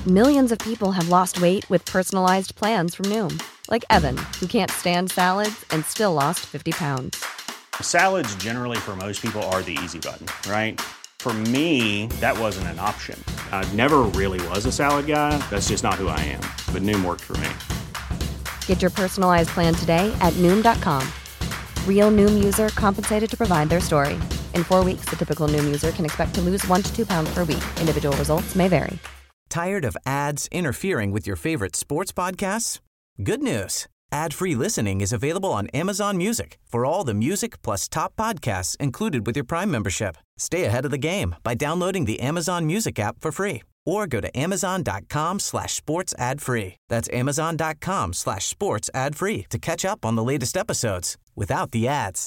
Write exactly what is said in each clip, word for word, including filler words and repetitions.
Millions of people have lost weight with personalized plans from Noom. Like Evan, who can't stand salads and still lost fifty pounds. Salads generally for most people are the easy button, right? For me, that wasn't an option. I never really was a salad guy. That's just not who I am. But Noom worked for me. Get your personalized plan today at Noom dot com. Real Noom user compensated to provide their story. In four weeks, the typical Noom user can expect to lose one to two pounds per week. Individual results may vary. Tired of ads interfering with your favorite sports podcasts? Good news. Ad-free listening is available on Amazon Music for all the music plus top podcasts included with your Prime membership. Stay ahead of the game by downloading the Amazon Music app for free or go to amazon.com slash sports ad free. That's amazon.com slash sports ad free to catch up on the latest episodes without the ads.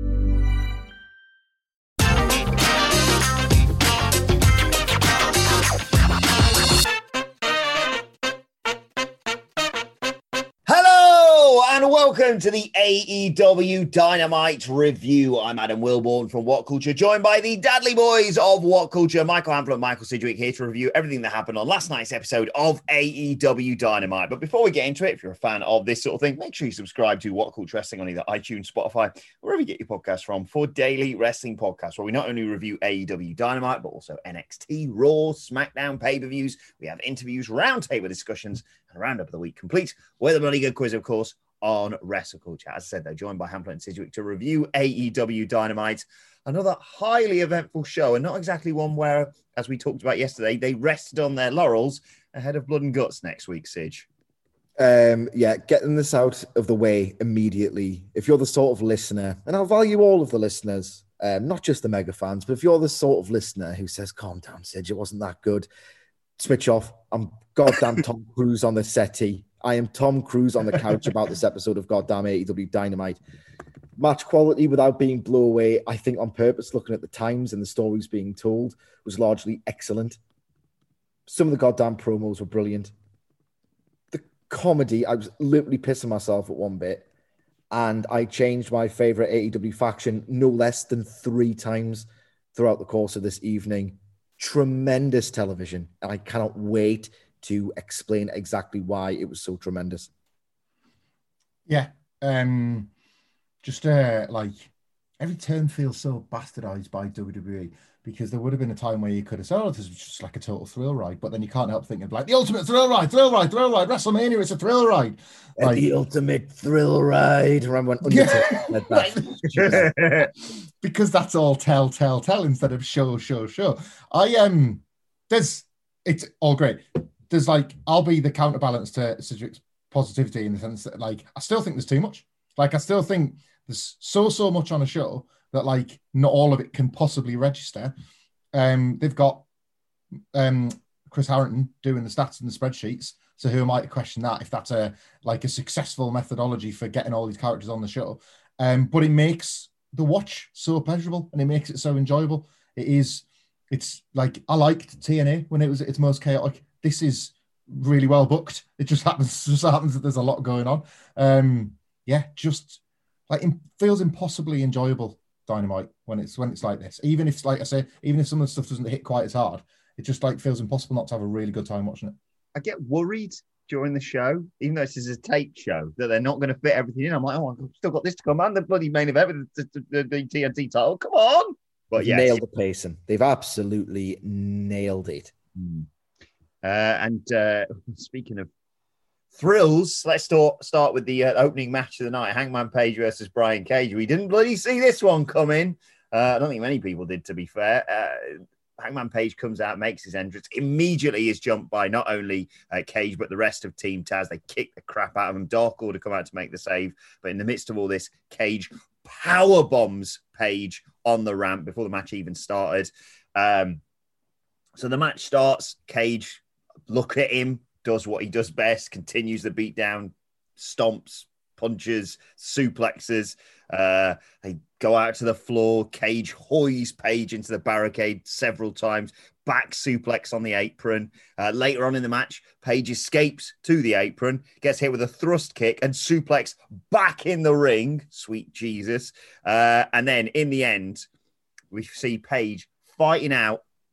And welcome to the A E W Dynamite review. I'm Adam Wilborn from What Culture, joined by the Dudley Boys of What Culture, Michael Hamflett and Michael Sidgwick, here to review everything that happened on last night's episode of A E W Dynamite. But before we get into it, if you're a fan of this sort of thing, make sure you subscribe to What Culture Wrestling on either iTunes, Spotify, wherever you get your podcasts from, for daily wrestling podcasts, where we not only review A E W Dynamite, but also N X T, Raw, SmackDown pay-per-views. We have interviews, roundtable discussions, and a roundup of the week complete with a bloody good quiz, of course, on Wrestle Culture. As I said, though, joined by Hamflett and Sidgwick to review A E W Dynamite, another highly eventful show, and not exactly one where, as we talked about yesterday, they rested on their laurels ahead of Blood and Guts next week, Sidge. Um, yeah, getting this out of the way immediately. If you're the sort of listener, and I'll value all of the listeners, um, not just the mega fans, but if you're the sort of listener who says, calm down, Sidge, it wasn't that good, switch off. I'm goddamn Tom Cruise on the settee. I am Tom Cruise on the couch about this episode of goddamn A E W Dynamite. Match quality without being blown away, I think on purpose, looking at the times and the stories being told, was largely excellent. Some of the goddamn promos were brilliant. The comedy, I was literally pissing myself at one bit, and I changed my favourite A E W faction no less than three times throughout the course of this evening. Tremendous television, and I cannot wait to explain exactly why it was so tremendous. Yeah. Um, just uh, like every turn feels so bastardized by W W E, because there would have been a time where you could have said, oh, this is just like a total thrill ride, but then you can't help thinking of like the ultimate thrill ride, thrill ride, thrill ride, WrestleMania, it's a thrill ride. Like, the ultimate thrill ride. Remember when Undertaker said that? Because that's all tell, tell, tell instead of show, show, show. I um, there's it's all great. There's like, I'll be the counterbalance to Sidgwick's positivity in the sense that, like, I still think there's too much. Like, I still think there's so, so much on a show that, like, not all of it can possibly register. Um, they've got um, Chris Harrington doing the stats and the spreadsheets. So who am I to question that if that's a, like, a successful methodology for getting all these characters on the show? Um, but it makes the watch so pleasurable and it makes it so enjoyable. It is, it's like, I liked T N A when it was at its most chaotic. This is really well booked. It just happens, just happens that there's a lot going on. Um, yeah, just like it feels impossibly enjoyable Dynamite when it's when it's like this. Even if, like I say, even if some of the stuff doesn't hit quite as hard, it just like feels impossible not to have a really good time watching it. I get worried during the show, even though this is a tape show, that they're not going to fit everything in. I'm like, oh, I've still got this to come, and the bloody main event, the, the, the T N T title. Come on! But yeah, nailed the pacing. They've absolutely nailed it. Hmm. Uh, and uh, speaking of thrills, let's start start with the uh, opening match of the night: Hangman Page versus Brian Cage. We didn't bloody see this one coming. Uh, I don't think many people did, to be fair. Uh, Hangman Page comes out, makes his entrance, immediately is jumped by not only uh, Cage but the rest of Team Taz. They kick the crap out of him. Dark Order come out to make the save, but in the midst of all this, Cage power bombs Page on the ramp before the match even started. Um, so the match starts. Cage, look at him, does what he does best, continues the beatdown, stomps, punches, suplexes. Uh, they go out to the floor. Cage hoys Page into the barricade several times. Back suplex on the apron. Uh, later on in the match, Page escapes to the apron, gets hit with a thrust kick and suplex back in the ring. Sweet Jesus. Uh, and then in the end, we see Page fighting out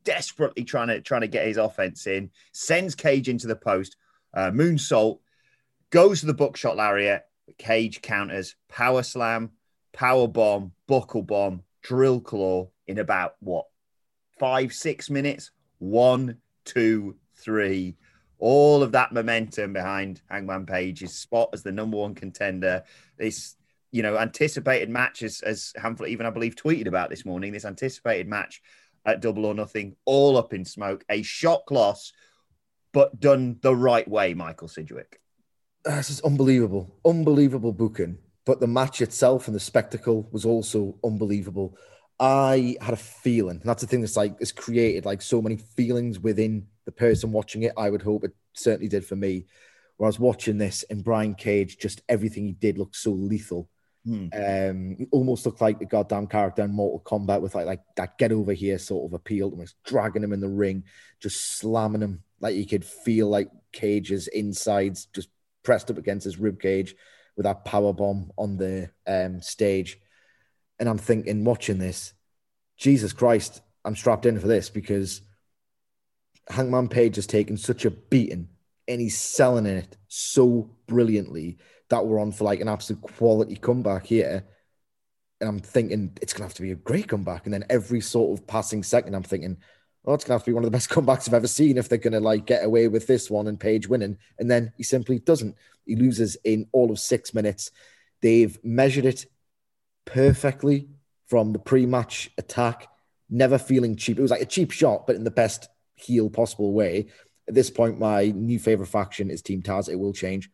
desperately trying to trying to get his offense in, sends Cage into the post, uh, moonsault, goes to the buckshot lariat. Cage counters, power slam, power bomb, buckle bomb, drill claw in about what five, six minutes. One, two, three. All of that momentum behind Hangman Page's spot as the number one contender. This, you know, anticipated match, as, as Hamflett even, I believe, tweeted about this morning, this anticipated match at Double or Nothing, all up in smoke. A shock loss, but done the right way, Michael Sidgwick. This is unbelievable. Unbelievable booking. But the match itself and the spectacle was also unbelievable. I had a feeling, and that's the thing that's like, it's created like so many feelings within the person watching it. I would hope it certainly did for me. When I was watching this and Brian Cage, just everything he did looked so lethal. Hmm. Um, he almost looked like the goddamn character in Mortal Kombat with like, like that get over here sort of appeal. Almost dragging him in the ring, just slamming him. Like you could feel like Cage's insides just pressed up against his rib cage with that power bomb on the um, stage. And I'm thinking, watching this, Jesus Christ, I'm strapped in for this, because Hangman Page has taken such a beating and he's selling it so brilliantly that we're on for like an absolute quality comeback here. And I'm thinking it's going to have to be a great comeback. And then every sort of passing second, I'm thinking, oh, it's going to have to be one of the best comebacks I've ever seen if they're going to like get away with this one and Page winning. And then he simply doesn't. He loses in all of six minutes. They've measured it perfectly from the pre-match attack, never feeling cheap. It was like a cheap shot, but in the best heel possible way. At this point, my new favorite faction is Team Taz. It will change.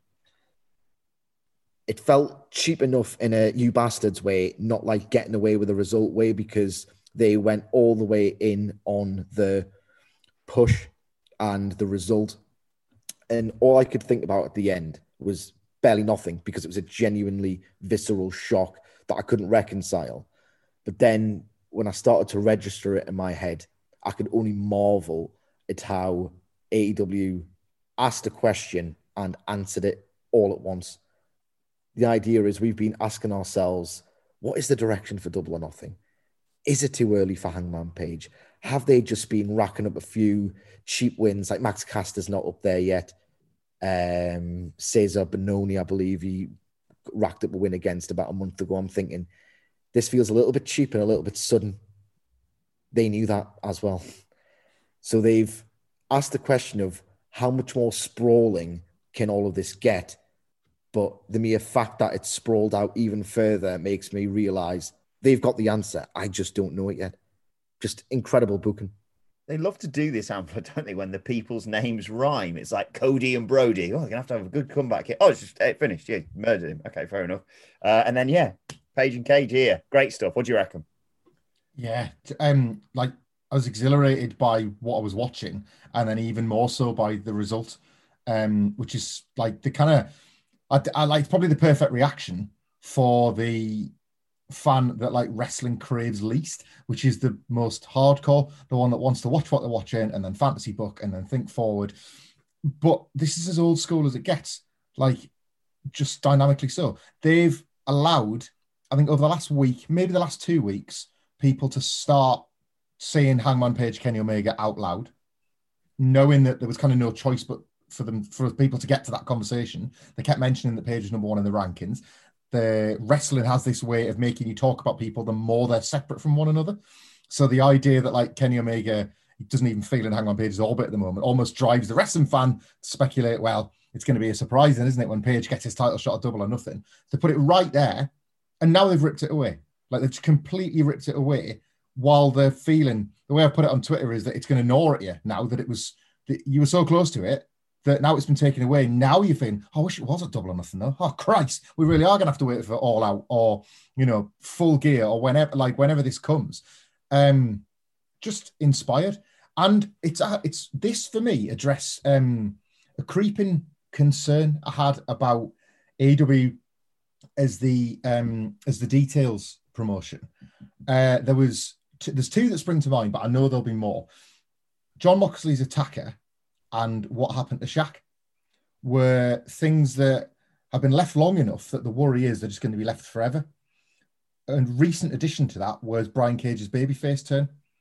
It felt cheap enough in a you bastards way, not like getting away with a result way, because they went all the way in on the push and the result. And all I could think about at the end was barely nothing, because it was a genuinely visceral shock that I couldn't reconcile. But then when I started to register it in my head, I could only marvel at how A E W asked a question and answered it all at once. The idea is we've been asking ourselves, what is the direction for Double or Nothing? Is it too early for Hangman Page? Have they just been racking up a few cheap wins? Like Max Caster's not up there yet. Um, Cesar Bononi, I believe he racked up a win against about a month ago. I'm thinking this feels a little bit cheap and a little bit sudden. They knew that as well. So they've asked the question of how much more sprawling can all of this get? But the mere fact that it's sprawled out even further makes me realize they've got the answer. I just don't know it yet. Just incredible booking. They love to do this, Amber, don't they? When the people's names rhyme, it's like Cody and Brody. Oh, they're gonna have to have a good comeback here. Oh, it's just it finished. Yeah, murdered him. Okay, fair enough. Uh, and then yeah, Page and Cage here. Great stuff. What do you reckon? Yeah, um, like I was exhilarated by what I was watching, and then even more so by the result, um, which is like the kind of I, I like probably the perfect reaction for the fan that like wrestling craves least, which is the most hardcore, the one that wants to watch what they're watching and then fantasy book and then think forward. But this is as old school as it gets, like just dynamically so. They've allowed, I think over the last week, maybe the last two weeks, people to start saying Hangman Page, Kenny Omega out loud, knowing that there was kind of no choice but for them, for people to get to that conversation. They kept mentioning that Page is number one in the rankings. The wrestling has this way of making you talk about people the more they're separate from one another. So the idea that like Kenny Omega doesn't even feel in Hangman Page's orbit at the moment almost drives the wrestling fan to speculate, well, it's going to be a surprise then, isn't it, when Page gets his title shot at Double or Nothing? To put it right there, and now they've ripped it away. Like they've completely ripped it away while they're feeling, the way I put it on Twitter is that it's going to gnaw at you now that it was, that you were so close to it, that now it's been taken away. Now you're thinking, oh, I wish it was a Double or Nothing though. Oh Christ, we really are going to have to wait for All Out or, you know, Full Gear or whenever, like whenever this comes. Um, just inspired. And it's, uh, it's this for me address um, a creeping concern I had about A E W as the, um, as the Details promotion. Uh, there was, t- there's two that spring to mind, but I know there'll be more. Jon Moxley's Attacker and what happened to Shaq were things that have been left long enough that the worry is they're just going to be left forever. And recent addition to that was Brian Cage's babyface turn.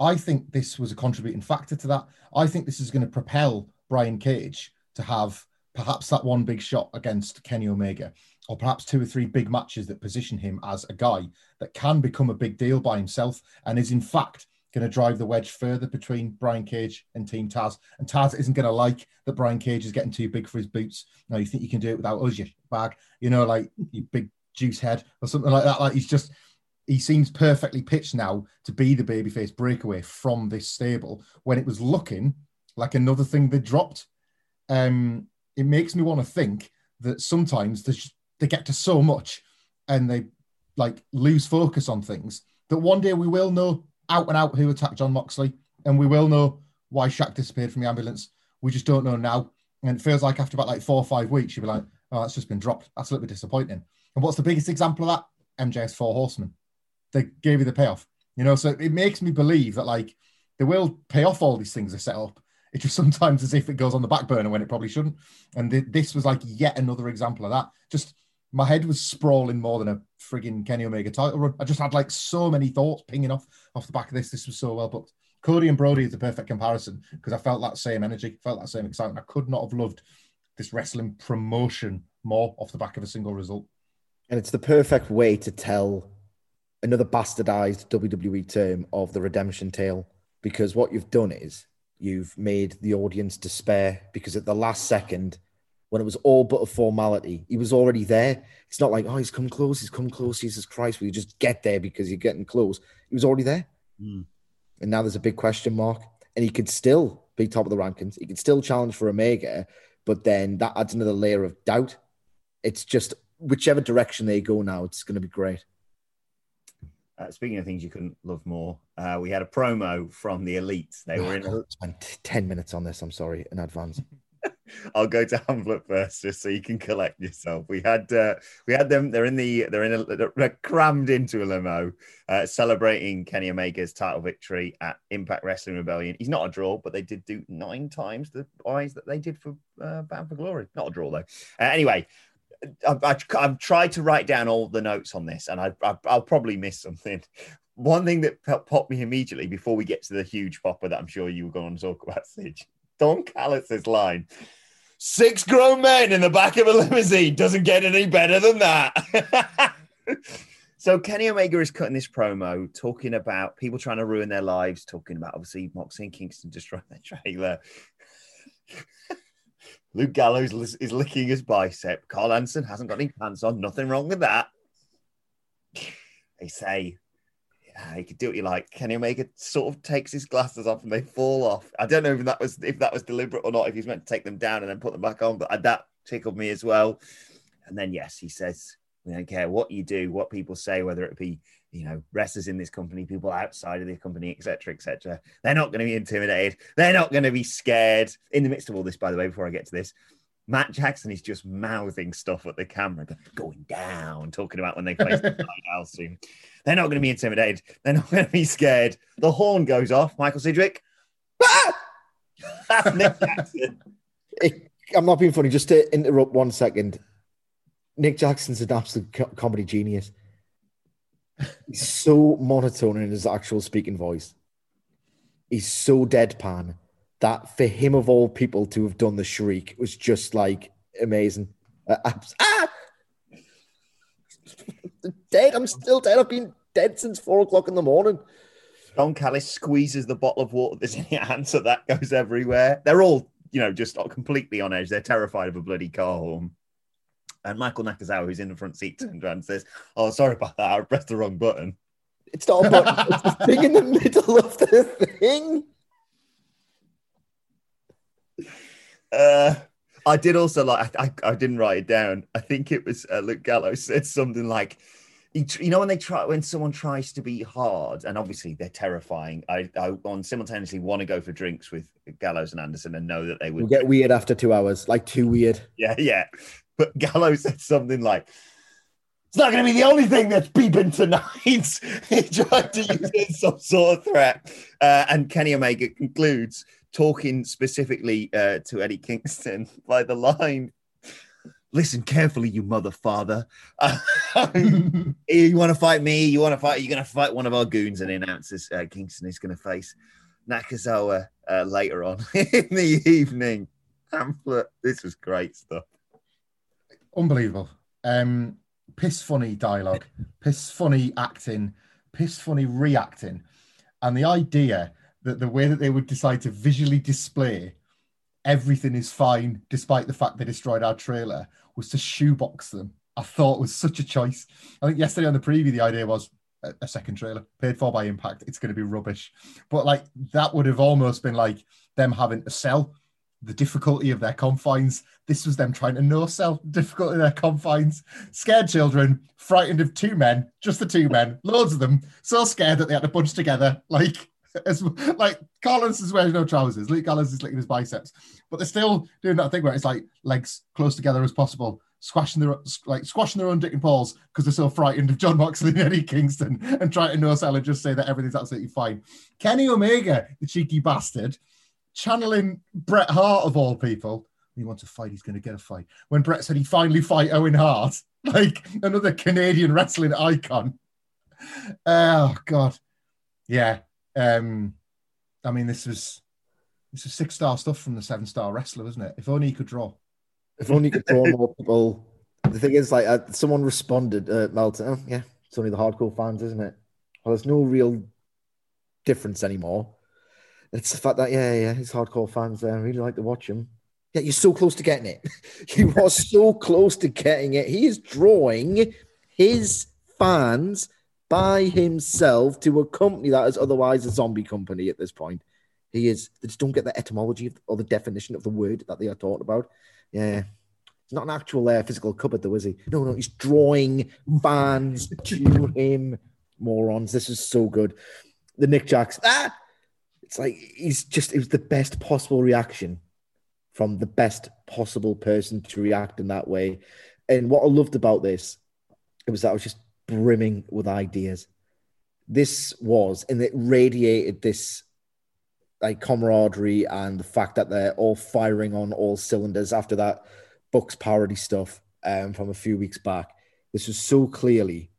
I think this was a contributing factor to that. I think this is going to propel Brian Cage to have perhaps that one big shot against Kenny Omega, or perhaps two or three big matches that position him as a guy that can become a big deal by himself and is in fact going to drive the wedge further between Brian Cage and Team Taz. And Taz isn't going to like that Brian Cage is getting too big for his boots. No, you think you can do it without us, you bag, you know, like you big juice head or something like that. Like he's just, he seems perfectly pitched now to be the babyface breakaway from this stable when it was looking like another thing they dropped. Um, it makes me want to think that sometimes they get to so much and they like lose focus on things that one day we will know out and out who attacked Jon Moxley, and we will know why Shaq disappeared from the ambulance. We just don't know now. And it feels like after about like four or five weeks, you'll be like, oh, that's just been dropped. That's a little bit disappointing. And what's the biggest example of that? M J F's Four Horsemen. They gave you the payoff, you know? So it makes me believe that like they will pay off all these things they set up. It's just sometimes as if it goes on the back burner when it probably shouldn't. And th- this was like yet another example of that. Just my head was sprawling more than a frigging Kenny Omega title run. I just had like so many thoughts pinging off off the back of this. This was so well booked. Cody and Brody is the perfect comparison because I felt that same energy, felt that same excitement. I could not have loved this wrestling promotion more off the back of a single result. And it's the perfect way to tell another bastardized W W E term of the redemption tale, because what you've done is you've made the audience despair because at the last second, when it was all but a formality, he was already there. It's not like, oh, he's come close, he's come close, Jesus Christ. Will you just get there because you're getting close? He was already there. Mm. And now there's a big question mark. And he could still be top of the rankings. He could still challenge for Omega, but then that adds another layer of doubt. It's just whichever direction they go now, it's going to be great. Uh, speaking of things you couldn't love more, uh, we had a promo from the Elite. They were in. I spent ten minutes on this. I'm sorry in advance. I'll go to Hamlet first, just so you can collect yourself. We had uh, we had them. They're in the. They're in a. They're crammed into a limo, uh, celebrating Kenny Omega's title victory at Impact Wrestling Rebellion. He's not a draw, but they did do nine times the buys that they did for uh, Bound for Glory. Not a draw though. Uh, anyway. I've, I've tried to write down all the notes on this, and I, I, I'll probably miss something. One thing that popped me immediately before we get to the huge popper that I'm sure you were going to talk about, Sige. Don Callis' line, six grown men in the back of a limousine doesn't get any better than that. So Kenny Omega is cutting this promo, talking about people trying to ruin their lives, talking about, obviously, Moxley and Kingston destroying their trailer. Luke Gallows is licking his bicep. Carl Anderson hasn't got any pants on. Nothing wrong with that. They say, yeah, you could do what you like. Kenny Omega sort of takes his glasses off and they fall off. I don't know if that was if that was deliberate or not, if he's meant to take them down and then put them back on, but that tickled me as well. And then, yes, he says, we don't care what you do, what people say, whether it be, you know, wrestlers in this company, people outside of the company, et cetera, et cetera. They're not going to be intimidated. They're not going to be scared. In the midst of all this, by the way, before I get to this, Matt Jackson is just mouthing stuff at the camera, going down, talking about when they place the house soon. They're not going to be intimidated. They're not going to be scared. The horn goes off. Michael Sidgwick. Ah! That's Nick Jackson. It, I'm not being funny. Just to interrupt one second. Nick Jackson's an absolute co- comedy genius. He's so monotone in his actual speaking voice. He's so deadpan that for him of all people to have done the shriek was just like amazing. Uh, ah! Dead. I'm still dead. I've been dead since four o'clock in the morning. Don Callis squeezes the bottle of water that's in your hand, so that goes everywhere. They're all, you know, just completely on edge. They're terrified of a bloody car horn. And Michael Nakazawa, who's in the front seat, turns around and says, oh, sorry about that. I pressed the wrong button. It's not a button. It's the thing in the middle of the thing. Uh, I did also like, I, I, I didn't write it down. I think it was uh, Luke Gallows said something like, you know, when they try, when someone tries to be hard, and obviously they're terrifying, I, I on simultaneously want to go for drinks with Gallows and Anderson and know that they would we'll get weird after two hours, like too weird. Yeah, yeah. But Gallows said something like, it's not going to be the only thing that's beeping tonight. He tried to use it as some sort of threat. Uh, and Kenny Omega concludes, talking specifically uh, to Eddie Kingston by the line, listen carefully, you mother father. You want to fight me? You want to fight? You're going to fight one of our goons. And the announces uh, Kingston is going to face Nakazawa uh, later on in the evening. Pamphlet. This was great stuff. Unbelievable. Um, piss funny dialogue, piss funny acting, piss funny reacting. And the idea that the way that they would decide to visually display everything is fine, despite the fact they destroyed our trailer, was to shoebox them. I thought was such a choice. I think yesterday on the preview, the idea was a, a second trailer paid for by Impact. It's going to be rubbish. But like that would have almost been like them having to sell the difficulty of their confines. This was them trying to no sell difficulty of their confines. Scared children, frightened of two men, just the two men, loads of them, so scared that they had to bunch together. Like, as like Collins is wearing no trousers. Lee Collins is licking his biceps, but they're still doing that thing where it's like legs close together as possible, squashing their like squashing their own dick and balls because they're so frightened of John Moxley and Eddie Kingston, and trying to no sell and just say that everything's absolutely fine. Kenny Omega, the cheeky bastard, channeling Bret Hart of all people. He wants a fight, he's going to get a fight. When Bret said he finally fight Owen Hart, like another Canadian wrestling icon. Oh God, yeah. Um, I mean, this was this is six star stuff from the seven star wrestler, isn't it? If only he could draw. If only you could draw more people. The thing is, like, uh, someone responded, uh, Melton, oh, yeah, it's only the hardcore fans, isn't it? Well, there's no real difference anymore. It's the fact that, yeah, yeah, it's hardcore fans there. I really like to watch him. Yeah, you're so close to getting it. You are so close to getting it. He is drawing his fans by himself to a company that is otherwise a zombie company at this point. He is, they just don't get the etymology or the definition of the word that they are talking about. Yeah. It's not an actual uh, physical cupboard, though, is he? No, no, he's drawing fans to him. Morons. This is so good. The Nick Jackson. Ah! It's like, he's just, it was the best possible reaction from the best possible person to react in that way. And what I loved about this, it was that I was just brimming with ideas. This was, and it radiated this like camaraderie and the fact that they're all firing on all cylinders after that Bucks parody stuff um, from a few weeks back. This was so clearly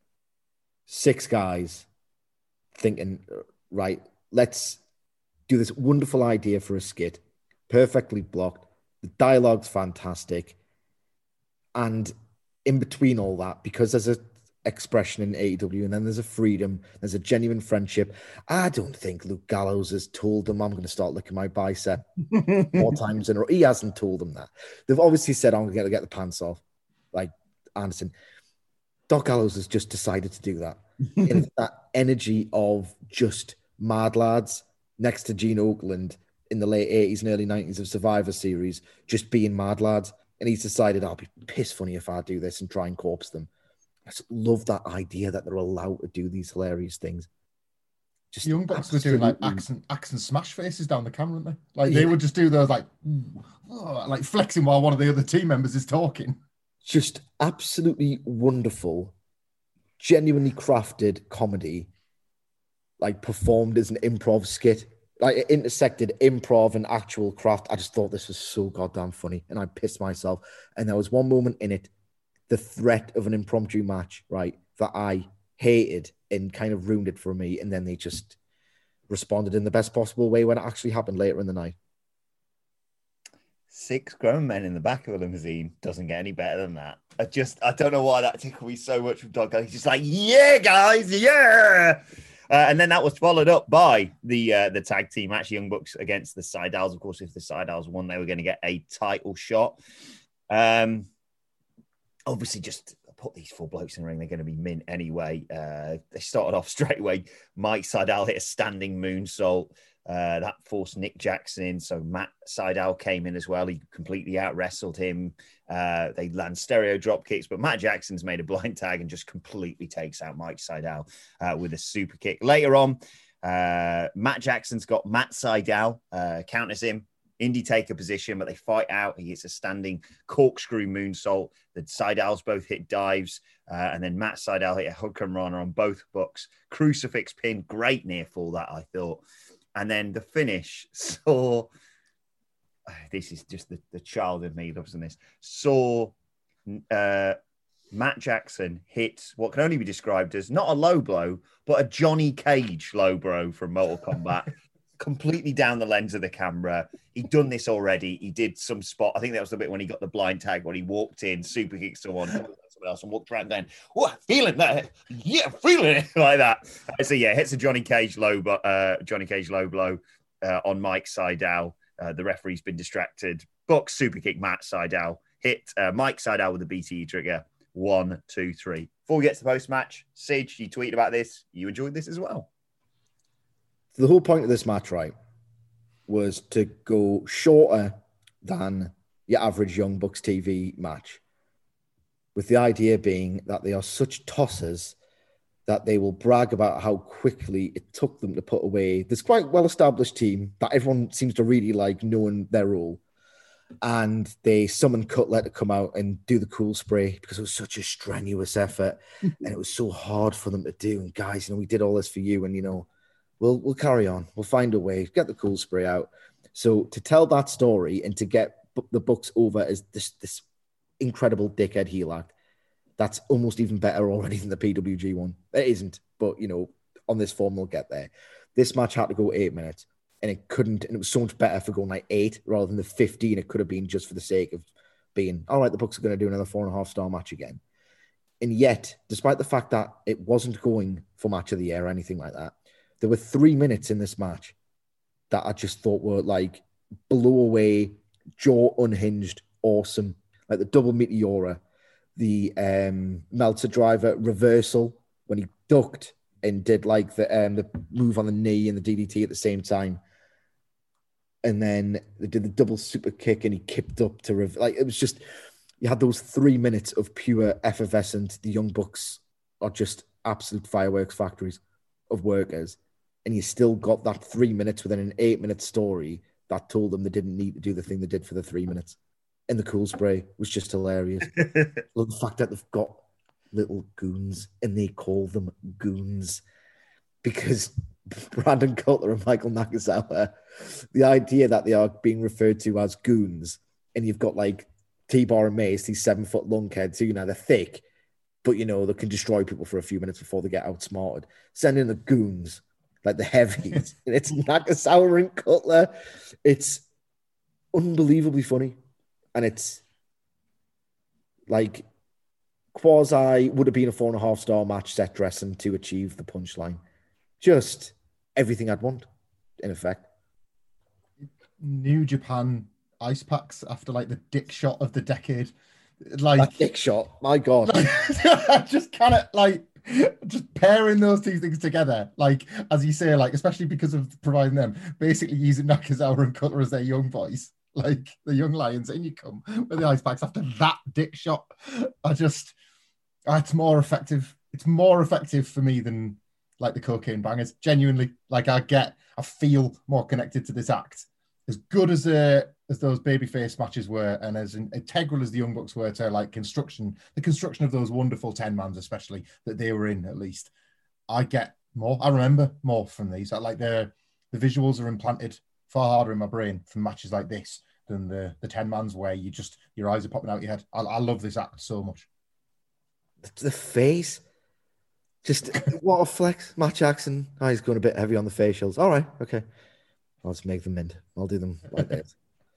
six guys thinking, right, let's do this wonderful idea for a skit, perfectly blocked. The dialogue's fantastic. And in between all that, because there's a expression in A E W and then there's a freedom, there's a genuine friendship. I don't think Luke Gallows has told them I'm going to start licking my bicep more times in a row. He hasn't told them that. They've obviously said I'm going to get the pants off, like Anderson. Doc Gallows has just decided to do that. And it's that energy of just mad lads next to Gene Oakland in the late eighties and early nineties of Survivor Series, just being mad lads. And he's decided, I'll be piss funny if I do this and try and corpse them. I just love that idea that they're allowed to do these hilarious things. Just Young Bucks were doing like axe and, axe and smash faces down the camera, weren't they? Like, yeah. They would just do those like, oh, like flexing while one of the other team members is talking. Just absolutely wonderful, genuinely crafted comedy, like performed as an improv skit. Like it intersected improv and actual craft. I just thought this was so goddamn funny, and I pissed myself. And there was one moment in it, the threat of an impromptu match, right, that I hated and kind of ruined it for me. And then they just responded in the best possible way when it actually happened later in the night. Six grown men in the back of a limousine doesn't get any better than that. I just, I don't know why that tickled me so much from Doug. He's just like, yeah, guys, yeah. Uh, and then that was followed up by the uh, the tag team match, Young Bucks against the Sydals. Of course, if the Sydals won, they were going to get a title shot. Um, obviously, just put these four blokes in the ring. They're going to be mint anyway. Uh, they started off straight away. Mike Sydal hit a standing moonsault. Uh, that forced Nick Jackson in. So Matt Sydal came in as well. He completely out-wrestled him. Uh, they land stereo drop kicks, but Matt Jackson's made a blind tag and just completely takes out Mike Sydal uh, with a super kick. Later on, uh, Matt Jackson's got Matt Sydal, uh, counters him, indie taker position, but they fight out. He hits a standing corkscrew moonsault. The Sydals both hit dives, uh, and then Matt Sydal hit a hook and runner on both Bucks. Crucifix pin, great near fall that, I thought. And then the finish saw, this is just the, the child in me loves in this, saw uh, Matt Jackson hit what can only be described as not a low blow, but a Johnny Cage low blow from Mortal Kombat, completely down the lens of the camera. He'd done this already. He did some spot. I think that was the bit when he got the blind tag, when he walked in, super kicked someone, someone else, and walked around going, "Oh, feeling that? Yeah, feeling it," like that. So yeah, hits a Johnny Cage low, uh, Johnny Cage low blow uh, on Mike Sydal. Uh, the referee's been distracted. Bucks super kick Matt Sydal. Hit uh, Mike Sydal with the B T E trigger. One, two, three. Before we get to the post-match, Sige, you tweeted about this. You enjoyed this as well. The whole point of this match, right, was to go shorter than your average Young Bucks T V match, with the idea being that they are such tossers that they will brag about how quickly it took them to put away this quite well-established team that everyone seems to really like knowing their role. And they summoned Cutler to come out and do the cool spray because it was such a strenuous effort and it was so hard for them to do. And guys, you know, we did all this for you, and you know, we'll we'll carry on. We'll find a way. Get the cool spray out. So to tell that story and to get the Bucks over as this this incredible dickhead heel act, that's almost even better already than the P W G one. It isn't, but you know, on this form they'll get there. This match had to go eight minutes. And it couldn't, and it was so much better for going like eight rather than the fifteen it could have been, just for the sake of being, all right, the Bucks are going to do another four and a half star match again. And yet, despite the fact that it wasn't going for match of the year or anything like that, there were three minutes in this match that I just thought were like blow away, jaw unhinged, awesome. Like the double Meteora, the um, Meltzer driver reversal when he ducked and did like the um, the move on the knee and the D D T at the same time. And then they did the double super kick and he kicked up to, rev- like, it was just, you had those three minutes of pure effervescent. The Young Bucks are just absolute fireworks factories of workers. And you still got that three minutes within an eight minute story that told them they didn't need to do the thing they did for the three minutes. And the cool spray was just hilarious. Love the fact that they've got little goons and they call them goons because Brandon Cutler and Michael Nakazawa, the idea that they are being referred to as goons, and you've got like T-Bar and Mace, these seven foot lunkheads who, you know, they're thick, but you know, they can destroy people for a few minutes before they get outsmarted. Send in the goons, like the heavies. And it's Nakazawa and Cutler. It's unbelievably funny. And it's like quasi would have been a four and a half star match set dressing to achieve the punchline. Just everything I'd want, in effect. New Japan ice packs after like the dick shot of the decade. Like that dick shot, my God. I just cannot like just pairing those two things together. Like, as you say, like, especially because of providing them, basically using Nakazawa and Cutler as their young boys, like the young lions, and you come with the ice packs after that dick shot. I just, it's more effective. It's more effective for me than like the cocaine bangers. Genuinely, like I get, I feel more connected to this act. As good as uh, as those babyface matches were, and as integral as the Young Bucks were to like construction, the construction of those wonderful ten mans, especially that they were in, at least, I get more. I remember more from these. I like the the visuals are implanted far harder in my brain from matches like this than the the ten mans where you just your eyes are popping out your head. I, I love this act so much. The face. Just what a flex. Matt Jackson. Oh, he's going a bit heavy on the facials. All right, okay. I'll just make them mint. I'll do them like this.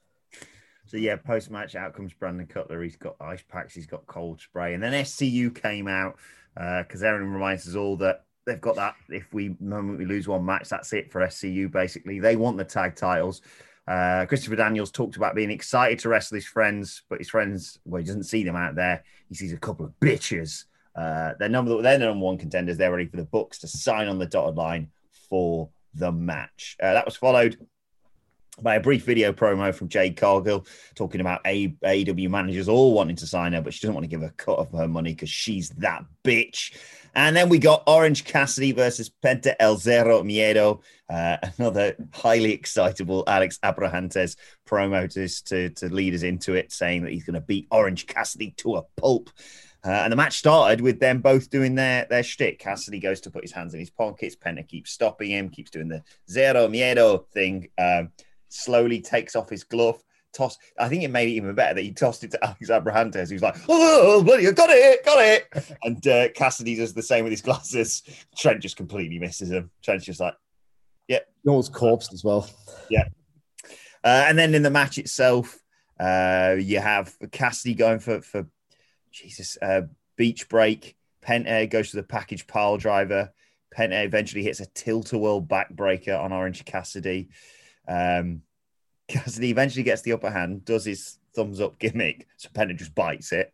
So yeah, post-match outcomes, Brandon Cutler, he's got ice packs, he's got cold spray. And then S C U came out because uh, Aaron reminds us all that they've got that, if we moment we lose one match, that's it for S C U, basically. They want the tag titles. Uh, Christopher Daniels talked about being excited to wrestle his friends, but his friends, well, he doesn't see them out there. He sees a couple of bitches. Uh, they're number they're the number one contenders. They're ready for the Bucks to sign on the dotted line for the match. Uh, that was followed by a brief video promo from Jade Cargill talking about A E W managers all wanting to sign her, but she doesn't want to give a cut of her money because she's that bitch. And then we got Orange Cassidy versus Penta El Zero Miedo, uh, another highly excitable Alex Abrahantes promo to, to, to lead us into it, saying that he's going to beat Orange Cassidy to a pulp. Uh, and the match started with them both doing their, their shtick. Cassidy goes to put his hands in his pockets. Penta keeps stopping him, keeps doing the Zero Miedo thing, um, slowly takes off his glove, tossed. I think it made it even better that he tossed it to Alex Abrahantes. He was like, "Oh, bloody, got it, got it!" And uh, Cassidy does the same with his glasses. Trent just completely misses him. Trent's just like, "Yeah." You know, his corpse as well. Yeah. Uh, and then in the match itself, uh, you have Cassidy going for for Jesus uh, beach break. Penta goes to the package pile driver. Penta eventually hits a tilt-a-whirl backbreaker on Orange Cassidy. Um, Cassidy eventually gets the upper hand, does his thumbs up gimmick, so Penta just bites it.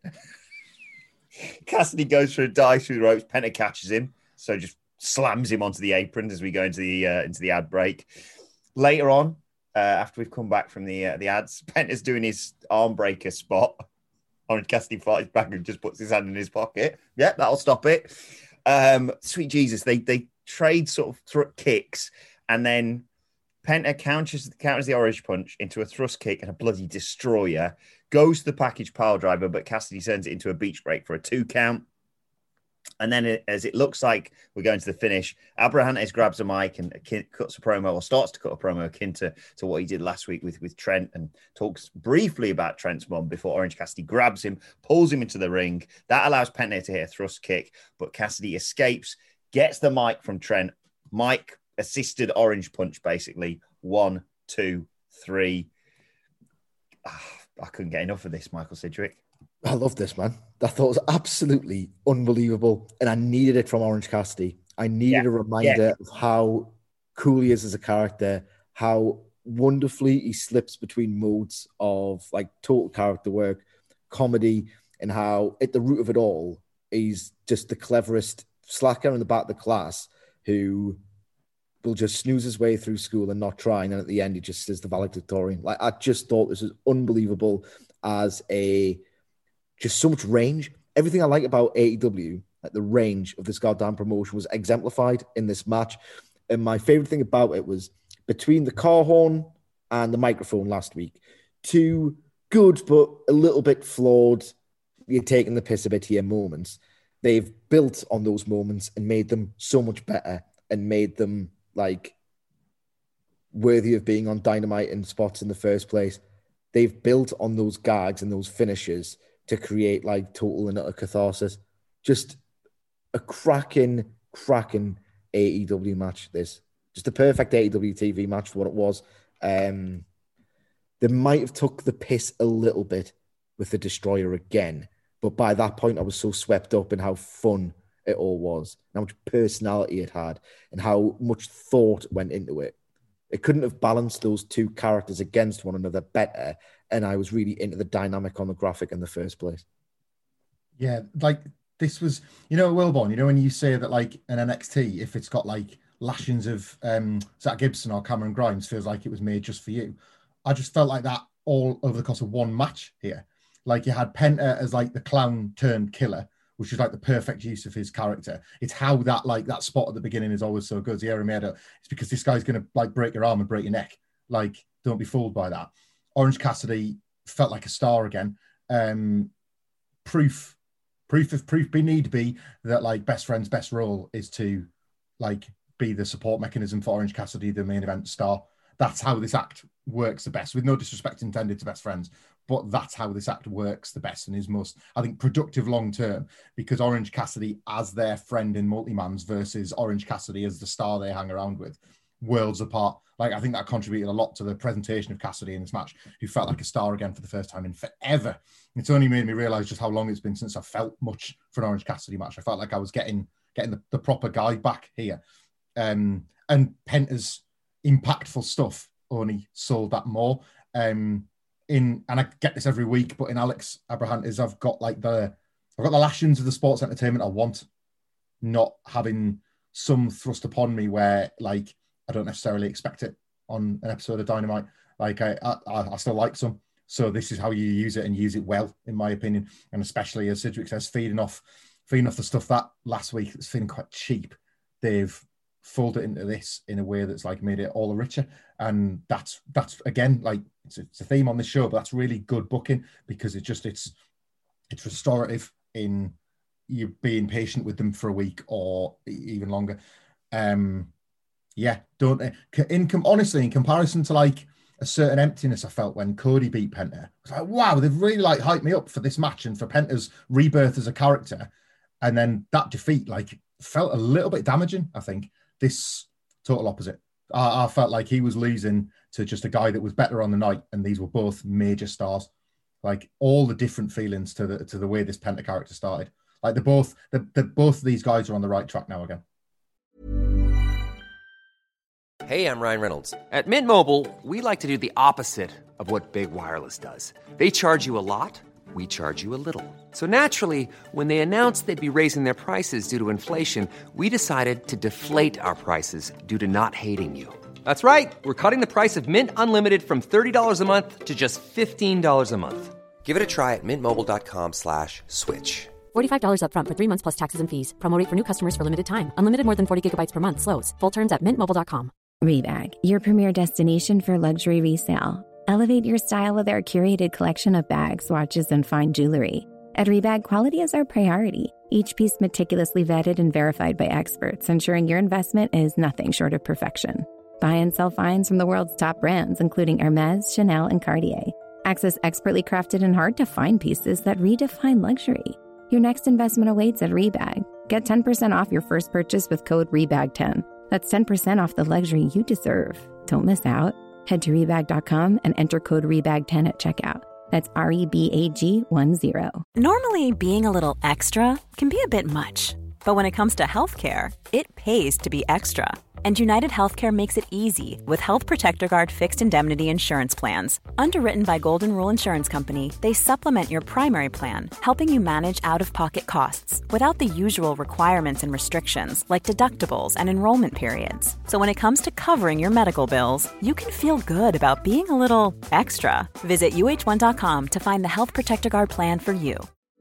Cassidy goes for a dive through the ropes. Penta catches him, so just slams him onto the apron as we go into the uh, into the ad break. Later on, uh, after we've come back from the uh, the ads, Penta's doing his arm breaker spot. Orange Cassidy fights back and just puts his hand in his pocket. Yeah, that'll stop it. Um, sweet Jesus, they they trade sort of thr- kicks, and then Penta counters, counters the orange punch into a thrust kick and a bloody destroyer. Goes to the package pile driver, but Cassidy sends it into a beach break for a two count. And then, it, as it looks like we're going to the finish, Abrahantes grabs a mic and cuts a promo, or starts to cut a promo akin to, to what he did last week with, with Trent, and talks briefly about Trent's mum before Orange Cassidy grabs him, pulls him into the ring. That allows Penta to hit a thrust kick, but Cassidy escapes, gets the mic from Trent. Mike assisted orange punch, basically. One, two, three. Ah, I couldn't get enough of this, Michael Sidgwick. I love this, man. I thought it was absolutely unbelievable, and I needed it from Orange Cassidy. I needed Yeah. a reminder Yeah. of how cool he is as a character, how wonderfully he slips between modes of like total character work, comedy, and how at the root of it all, he's just the cleverest slacker in the back of the class who will just snooze his way through school and not try, and then at the end he just is the valedictorian. Like, I just thought this was unbelievable as a just so much range. Everything I like about A E W, like the range of this goddamn promotion, was exemplified in this match. And my favorite thing about it was between the car horn and the microphone last week, two good but a little bit flawed, you're taking the piss a bit here moments. They've built on those moments and made them so much better and made them like worthy of being on Dynamite and spots in the first place. They've built on those gags and those finishes to create like total and utter catharsis. Just a cracking, cracking A E W match. This just a perfect A E W T V match for what it was. Um, they might have took the piss a little bit with the Destroyer again, but by that point I was so swept up in how fun it all was, and how much personality it had, and how much thought went into it. It couldn't have balanced those two characters against one another better, and I was really into the dynamic on the graphic in the first place. Yeah, like this was, you know, Wilborn, you know, when you say that like an N X T, if it's got like lashings of um, Zach Gibson or Cameron Grimes, feels like it was made just for you. I just felt like that all over the course of one match here. Like you had Penta as like the clown turned killer, which is like the perfect use of his character. It's how that like that spot at the beginning is always so good. Sierra Miedo, it's because this guy's going to like break your arm and break your neck. Like, don't be fooled by that. Orange Cassidy felt like a star again. Um, proof, proof if proof be need be that like best friend's best role is to like be the support mechanism for Orange Cassidy, the main event star. That's how this act works the best, with no disrespect intended to best friends, but that's how this act works the best and is most, I think, productive long term, because Orange Cassidy as their friend in Multimans versus Orange Cassidy as the star they hang around with, worlds apart. Like, I think that contributed a lot to the presentation of Cassidy in this match, who felt like a star again for the first time in forever. It's only made me realize just how long it's been since I felt much for an Orange Cassidy match. I felt like I was getting getting the, the proper guy back here. Um, and Penta's impactful stuff only sold that more. Um, in and I get this every week, but in Alex Abrahantes, I've got like the I've got the lashings of the sports entertainment I want, not having some thrust upon me where like I don't necessarily expect it on an episode of Dynamite. Like I, I, I still like some. So this is how you use it and use it well, in my opinion. And especially as Sidgwick says, feeding off, feeding off the stuff that last week was feeling quite cheap. They've folded it into this in a way that's like made it all the richer. And that's that's again like it's a, it's a theme on this show, but that's really good booking because it just it's it's restorative in you being patient with them for a week or even longer. Um, yeah, don't in honestly in comparison to like a certain emptiness I felt when Cody beat Penta. I was like, wow, they've really like hyped me up for this match and for Penta's rebirth as a character. And then that defeat like felt a little bit damaging. I think this total opposite. I, I felt like he was losing to just a guy that was better on the night, and these were both major stars. Like all the different feelings to the to the way this Penta character started. Like they're both, they're, they're, both of these guys are on the right track now again. Hey, I'm Ryan Reynolds. At Mint Mobile, we like to do the opposite of what Big Wireless does. They charge you a lot, we charge you a little. So naturally, when they announced they'd be raising their prices due to inflation, we decided to deflate our prices due to not hating you. That's right. We're cutting the price of Mint Unlimited from thirty dollars a month to just fifteen dollars a month. Give it a try at mintmobile.com slash switch. forty-five dollars up front for three months plus taxes and fees. Promo rate for new customers for limited time. Unlimited more than forty gigabytes per month. Slows full terms at mint mobile dot com. Rebag, your premier destination for luxury resale. Elevate your style with our curated collection of bags, watches, and fine jewelry. At Rebag, quality is our priority. Each piece meticulously vetted and verified by experts, ensuring your investment is nothing short of perfection. Buy and sell finds from the world's top brands, including Hermes, Chanel, and Cartier. Access expertly crafted and hard-to-find pieces that redefine luxury. Your next investment awaits at Rebag. Get ten percent off your first purchase with code R E B A G ten. That's ten percent off the luxury you deserve. Don't miss out. Head to rebag dot com and enter code R E B A G ten at checkout. That's R E B A G one zero. Normally, being a little extra can be a bit much. But when it comes to healthcare, it pays to be extra. And United Healthcare makes it easy with Health Protector Guard fixed indemnity insurance plans. Underwritten by Golden Rule Insurance Company, they supplement your primary plan, helping you manage out-of-pocket costs without the usual requirements and restrictions like deductibles and enrollment periods. So when it comes to covering your medical bills, you can feel good about being a little extra. Visit U H one dot com to find the Health Protector Guard plan for you.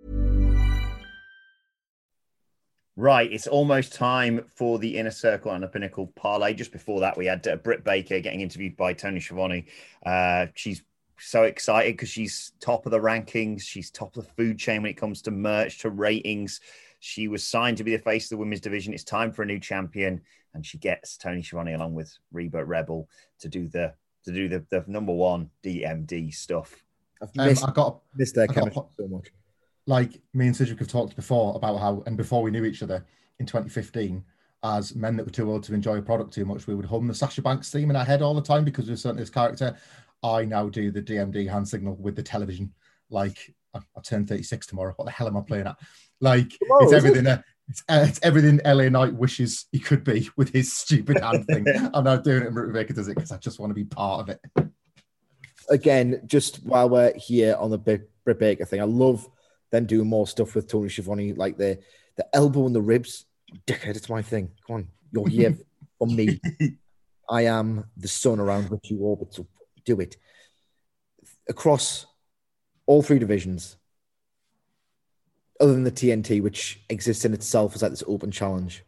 Right, it's almost time for the Inner Circle and the Pinnacle parlay. Just before that, we had uh, Britt Baker getting interviewed by Tony Schiavone. Uh, she's so excited because she's top of the rankings. She's top of the food chain when it comes to merch, to ratings. She was signed to be the face of the women's division. It's time for a new champion, and she gets Tony Schiavone along with Reba Rebel to do the to do the, the number one D M D stuff. I've missed, um, I got missed their I chemistry got, so much. Like me and Cedric have talked before about how, and before we knew each other in twenty fifteen, as men that were too old to enjoy a product too much, we would hum the Sasha Banks theme in our head all the time because we were certain this character. I now do the D M D hand signal with the television. Like I, I turn thirty-six tomorrow. What the hell am I playing at? Like Whoa, it's everything. It? It's, uh, it's everything L A Knight wishes he could be with his stupid hand thing. I'm now doing it, and Britt Baker does it because I just want to be part of it. Again, just while we're here on the Britt Baker thing, I love them doing more stuff with Tony Schiavone, like the the elbow and the ribs. Dickhead, it's my thing. Come on, you're here for me. I am the sun around which you orbit, so do it. Across all three divisions, other than the T N T, which exists in itself as like this open challenge,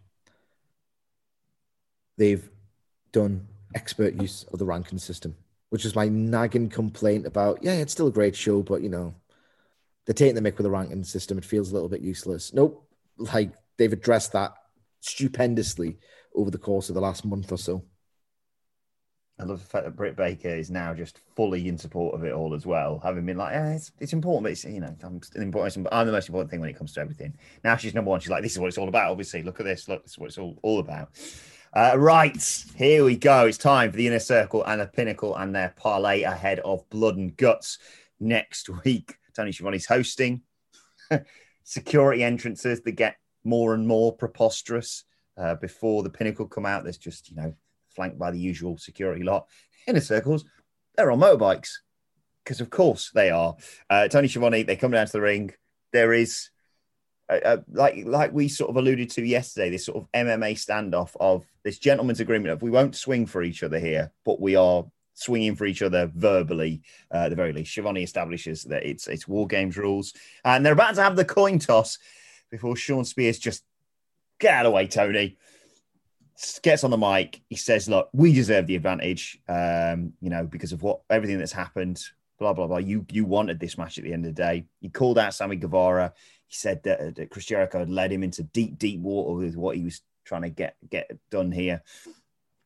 they've done expert use of the ranking system, which is my nagging complaint about, yeah, it's still a great show, but, you know, they're taking the mick with the ranking system. It feels a little bit useless. Nope. Like, they've addressed that stupendously over the course of the last month or so. I love the fact that Britt Baker is now just fully in support of it all as well, having been like, yeah, it's, it's important, but it's, you know, I'm still important. I'm the most important thing when it comes to everything. Now she's number one. She's like, this is what it's all about. Obviously, look at this. Look, this is what it's all, all about. Uh, right, here we go. It's time for the Inner Circle and the Pinnacle and their parlay ahead of Blood and Guts next week. Tony Schiavone's hosting. Security entrances that get more and more preposterous. Uh, before the Pinnacle come out, there's just, you know, flanked by the usual security lot. Inner Circles, they're on motorbikes. Because, of course, they are. Uh, Tony Schiavone, they come down to the ring. There is, uh, uh, like, like we sort of alluded to yesterday, this sort of M M A standoff of this gentleman's agreement of we won't swing for each other here, but we are swinging for each other verbally, uh, at the very least. Schiavone establishes that it's it's War Games rules. And they're about to have the coin toss before Sean Spears just, get out of the way, Tony. Gets on the mic. He says, look, we deserve the advantage, um, you know, because of what everything that's happened, blah, blah, blah. You you wanted this match at the end of the day. He called out Sammy Guevara. He said that, uh, that Chris Jericho had led him into deep, deep water with what he was trying to get, get done here.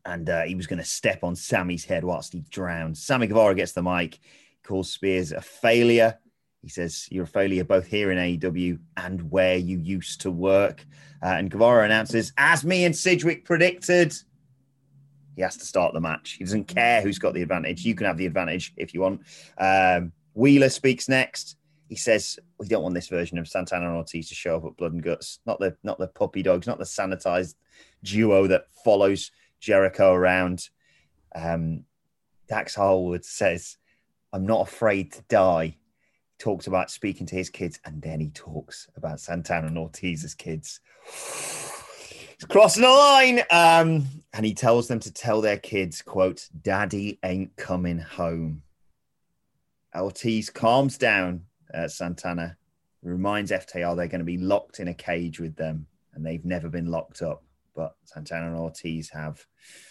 and uh, he was going to step on Sammy's head whilst he drowned. Sammy Guevara gets the mic, calls Spears a failure. He says, you're a failure both here in A E W and where you used to work. Uh, and Guevara announces, as me and Sidgwick predicted, he has to start the match. He doesn't care who's got the advantage. You can have the advantage if you want. Um, Wheeler speaks next. He says, we don't want this version of Santana and Ortiz to show up at Blood and Guts. Not the not the puppy dogs, not the sanitized duo that follows Jericho around. Um, Dax Harwood says, I'm not afraid to die. He talks about speaking to his kids, and then he talks about Santana and Ortiz's kids. He's crossing the line. Um, and he tells them to tell their kids, quote, Daddy ain't coming home. Ortiz calms down uh, Santana, reminds F T R they're going to be locked in a cage with them, and they've never been locked up, but Santana and Ortiz have.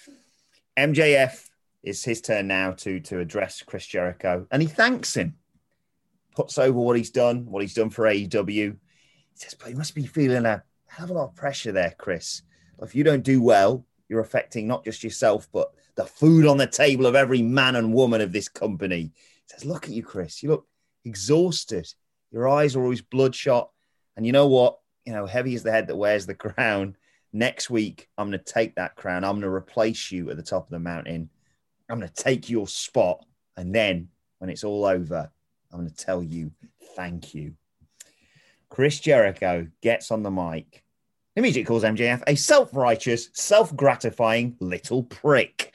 M J F, it's his turn now to, to address Chris Jericho, and he thanks him, puts over what he's done, what he's done for A E W. He says, but he must be feeling a hell of a lot of pressure there, Chris. If you don't do well, you're affecting not just yourself, but the food on the table of every man and woman of this company. He says, look at you, Chris. You look exhausted. Your eyes are always bloodshot. And you know what? You know, heavy is the head that wears the crown. Next week, I'm going to take that crown. I'm going to replace you at the top of the mountain. I'm going to take your spot. And then when it's all over, I'm going to tell you, thank you. Chris Jericho gets on the mic. Immediately calls M J F a self-righteous, self-gratifying little prick.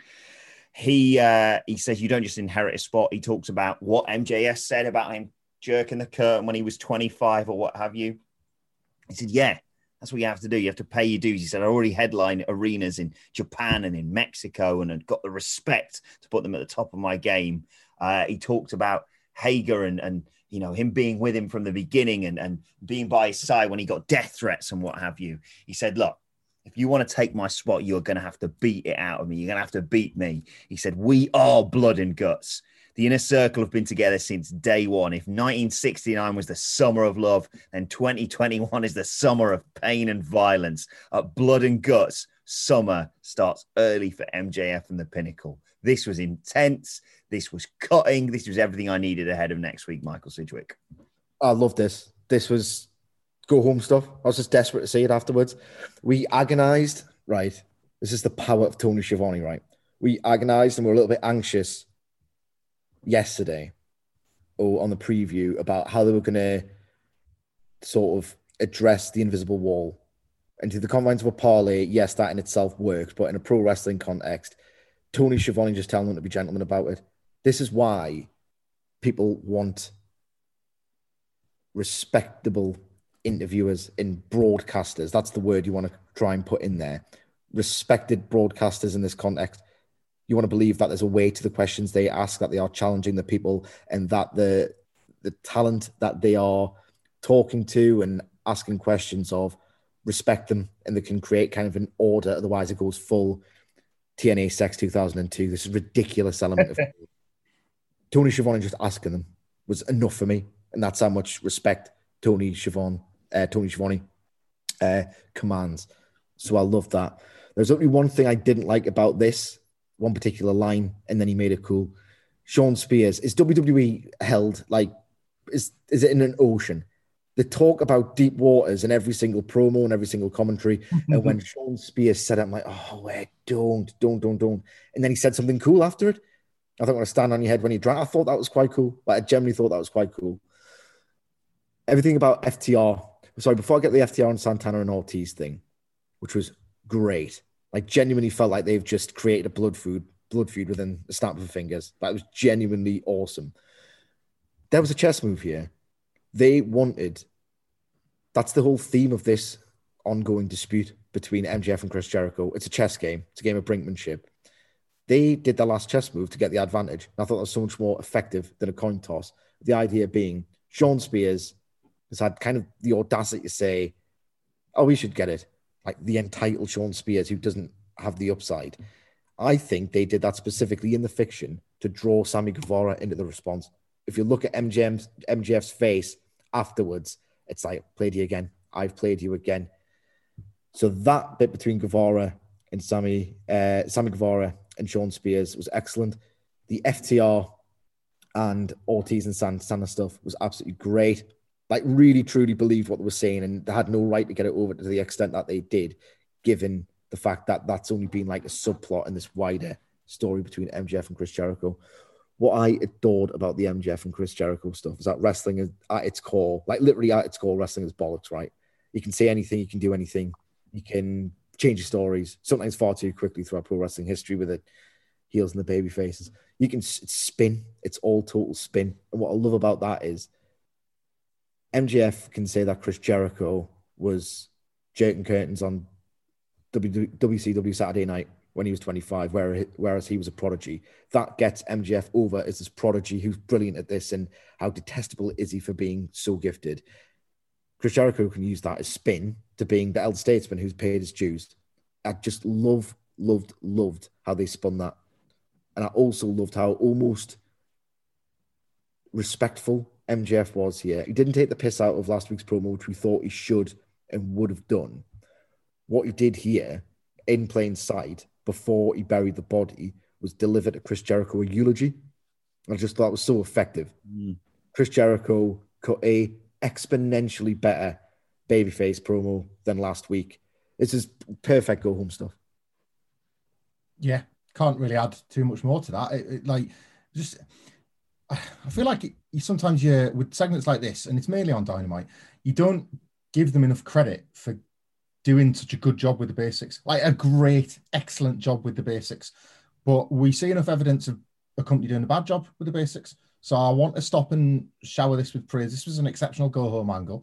He uh, he says you don't just inherit a spot. He talks about what M J F said about him jerking the curtain when he was twenty-five or what have you. He said, yeah, that's what you have to do. You have to pay your dues. He said, I already headline arenas in Japan and in Mexico and had got the respect to put them at the top of my game. Uh, he talked about Hager and, and you know, him being with him from the beginning and, and being by his side when he got death threats and what have you. He said, look, if you want to take my spot, you're going to have to beat it out of me. You're going to have to beat me. He said, we are Blood and Guts. The Inner Circle have been together since day one. If nineteen sixty-nine was the summer of love, then twenty twenty-one is the summer of pain and violence. At Blood and Guts, summer starts early for M J F and the Pinnacle. This was intense. This was cutting. This was everything I needed ahead of next week, Michael Sidgwick. I love this. This was go home stuff. I was just desperate to see it afterwards. We agonized, right? This is the power of Tony Schiavone, right? We agonized and we were a little bit anxious yesterday or on the preview about how they were going to sort of address the invisible wall. And to the confines of a parlay, yes, that in itself works, but in a pro wrestling context, Tony Schiavone just telling them to be gentlemen about it. This is why people want respectable interviewers and broadcasters. That's the word you want to try and put in there. Respected broadcasters in this context. You want to believe that there's a way to the questions they ask, that they are challenging the people, and that the the talent that they are talking to and asking questions of respect them, and they can create kind of an order. Otherwise, it goes full T N A Sex two thousand two. This ridiculous element of Tony Schiavone just asking them was enough for me, and that's how much respect Tony Schiavone, uh, Tony Schiavone uh, commands. So I love that. There's only one thing I didn't like about this, one particular line, and then he made it cool. Sean Spears, is W W E held like, is is it in an ocean? They talk about deep waters in every single promo and every single commentary. And when Sean Spears said it, I'm like, oh, wait, don't, don't, don't, don't. And then he said something cool after it. I don't want to stand on your head when you drown. I thought that was quite cool. Like, I genuinely thought that was quite cool. Everything about F T R. Sorry, before I get the F T R and Santana and Ortiz thing, which was great. Like, genuinely felt like they've just created a blood feud, blood feud within the snap of the fingers. That was genuinely awesome. There was a chess move here. They wanted, that's the whole theme of this ongoing dispute between M J F and Chris Jericho. It's a chess game. It's a game of brinkmanship. They did the last chess move to get the advantage. And I thought that was so much more effective than a coin toss. The idea being Sean Spears has had kind of the audacity to say, oh, we should get it. Like the entitled Sean Spears who doesn't have the upside. I think they did that specifically in the fiction to draw Sammy Guevara into the response. If you look at M J F's, M J F's face afterwards, it's like, played you again. I've played you again. So that bit between Guevara and Sammy, uh, Sammy Guevara and Sean Spears was excellent. The F T R and Ortiz and Santana stuff was absolutely great. Like, really, truly believed what they were saying, and they had no right to get it over to the extent that they did, given the fact that that's only been like a subplot in this wider story between M J F and Chris Jericho. What I adored about the M J F and Chris Jericho stuff is that wrestling is at its core, like literally at its core, wrestling is bollocks, right? You can say anything, you can do anything, you can change your stories, sometimes far too quickly throughout pro wrestling history with the heels and the baby faces. You can it's spin, it's all total spin. And what I love about that is M J F can say that Chris Jericho was jerking curtains on W C W Saturday Night when he was twenty-five, whereas he was a prodigy. That gets M J F over as this prodigy who's brilliant at this, and how detestable is he for being so gifted. Chris Jericho can use that as spin to being the elder statesman who's paid his dues. I just love, loved, loved how they spun that. And I also loved how almost respectful M J F was here. He didn't take the piss out of last week's promo, which we thought he should and would have done. What he did here, in plain sight, before he buried the body, was deliver to Chris Jericho a eulogy. I just thought it was so effective. Mm. Chris Jericho cut a exponentially better babyface promo than last week. This is perfect go-home stuff. Yeah, can't really add too much more to that. It, it, like, just, I feel like it, you sometimes you with segments like this, and it's mainly on Dynamite, you don't give them enough credit for doing such a good job with the basics, like a great, excellent job with the basics. But we see enough evidence of a company doing a bad job with the basics. So I want to stop and shower this with praise. This was an exceptional go-home angle,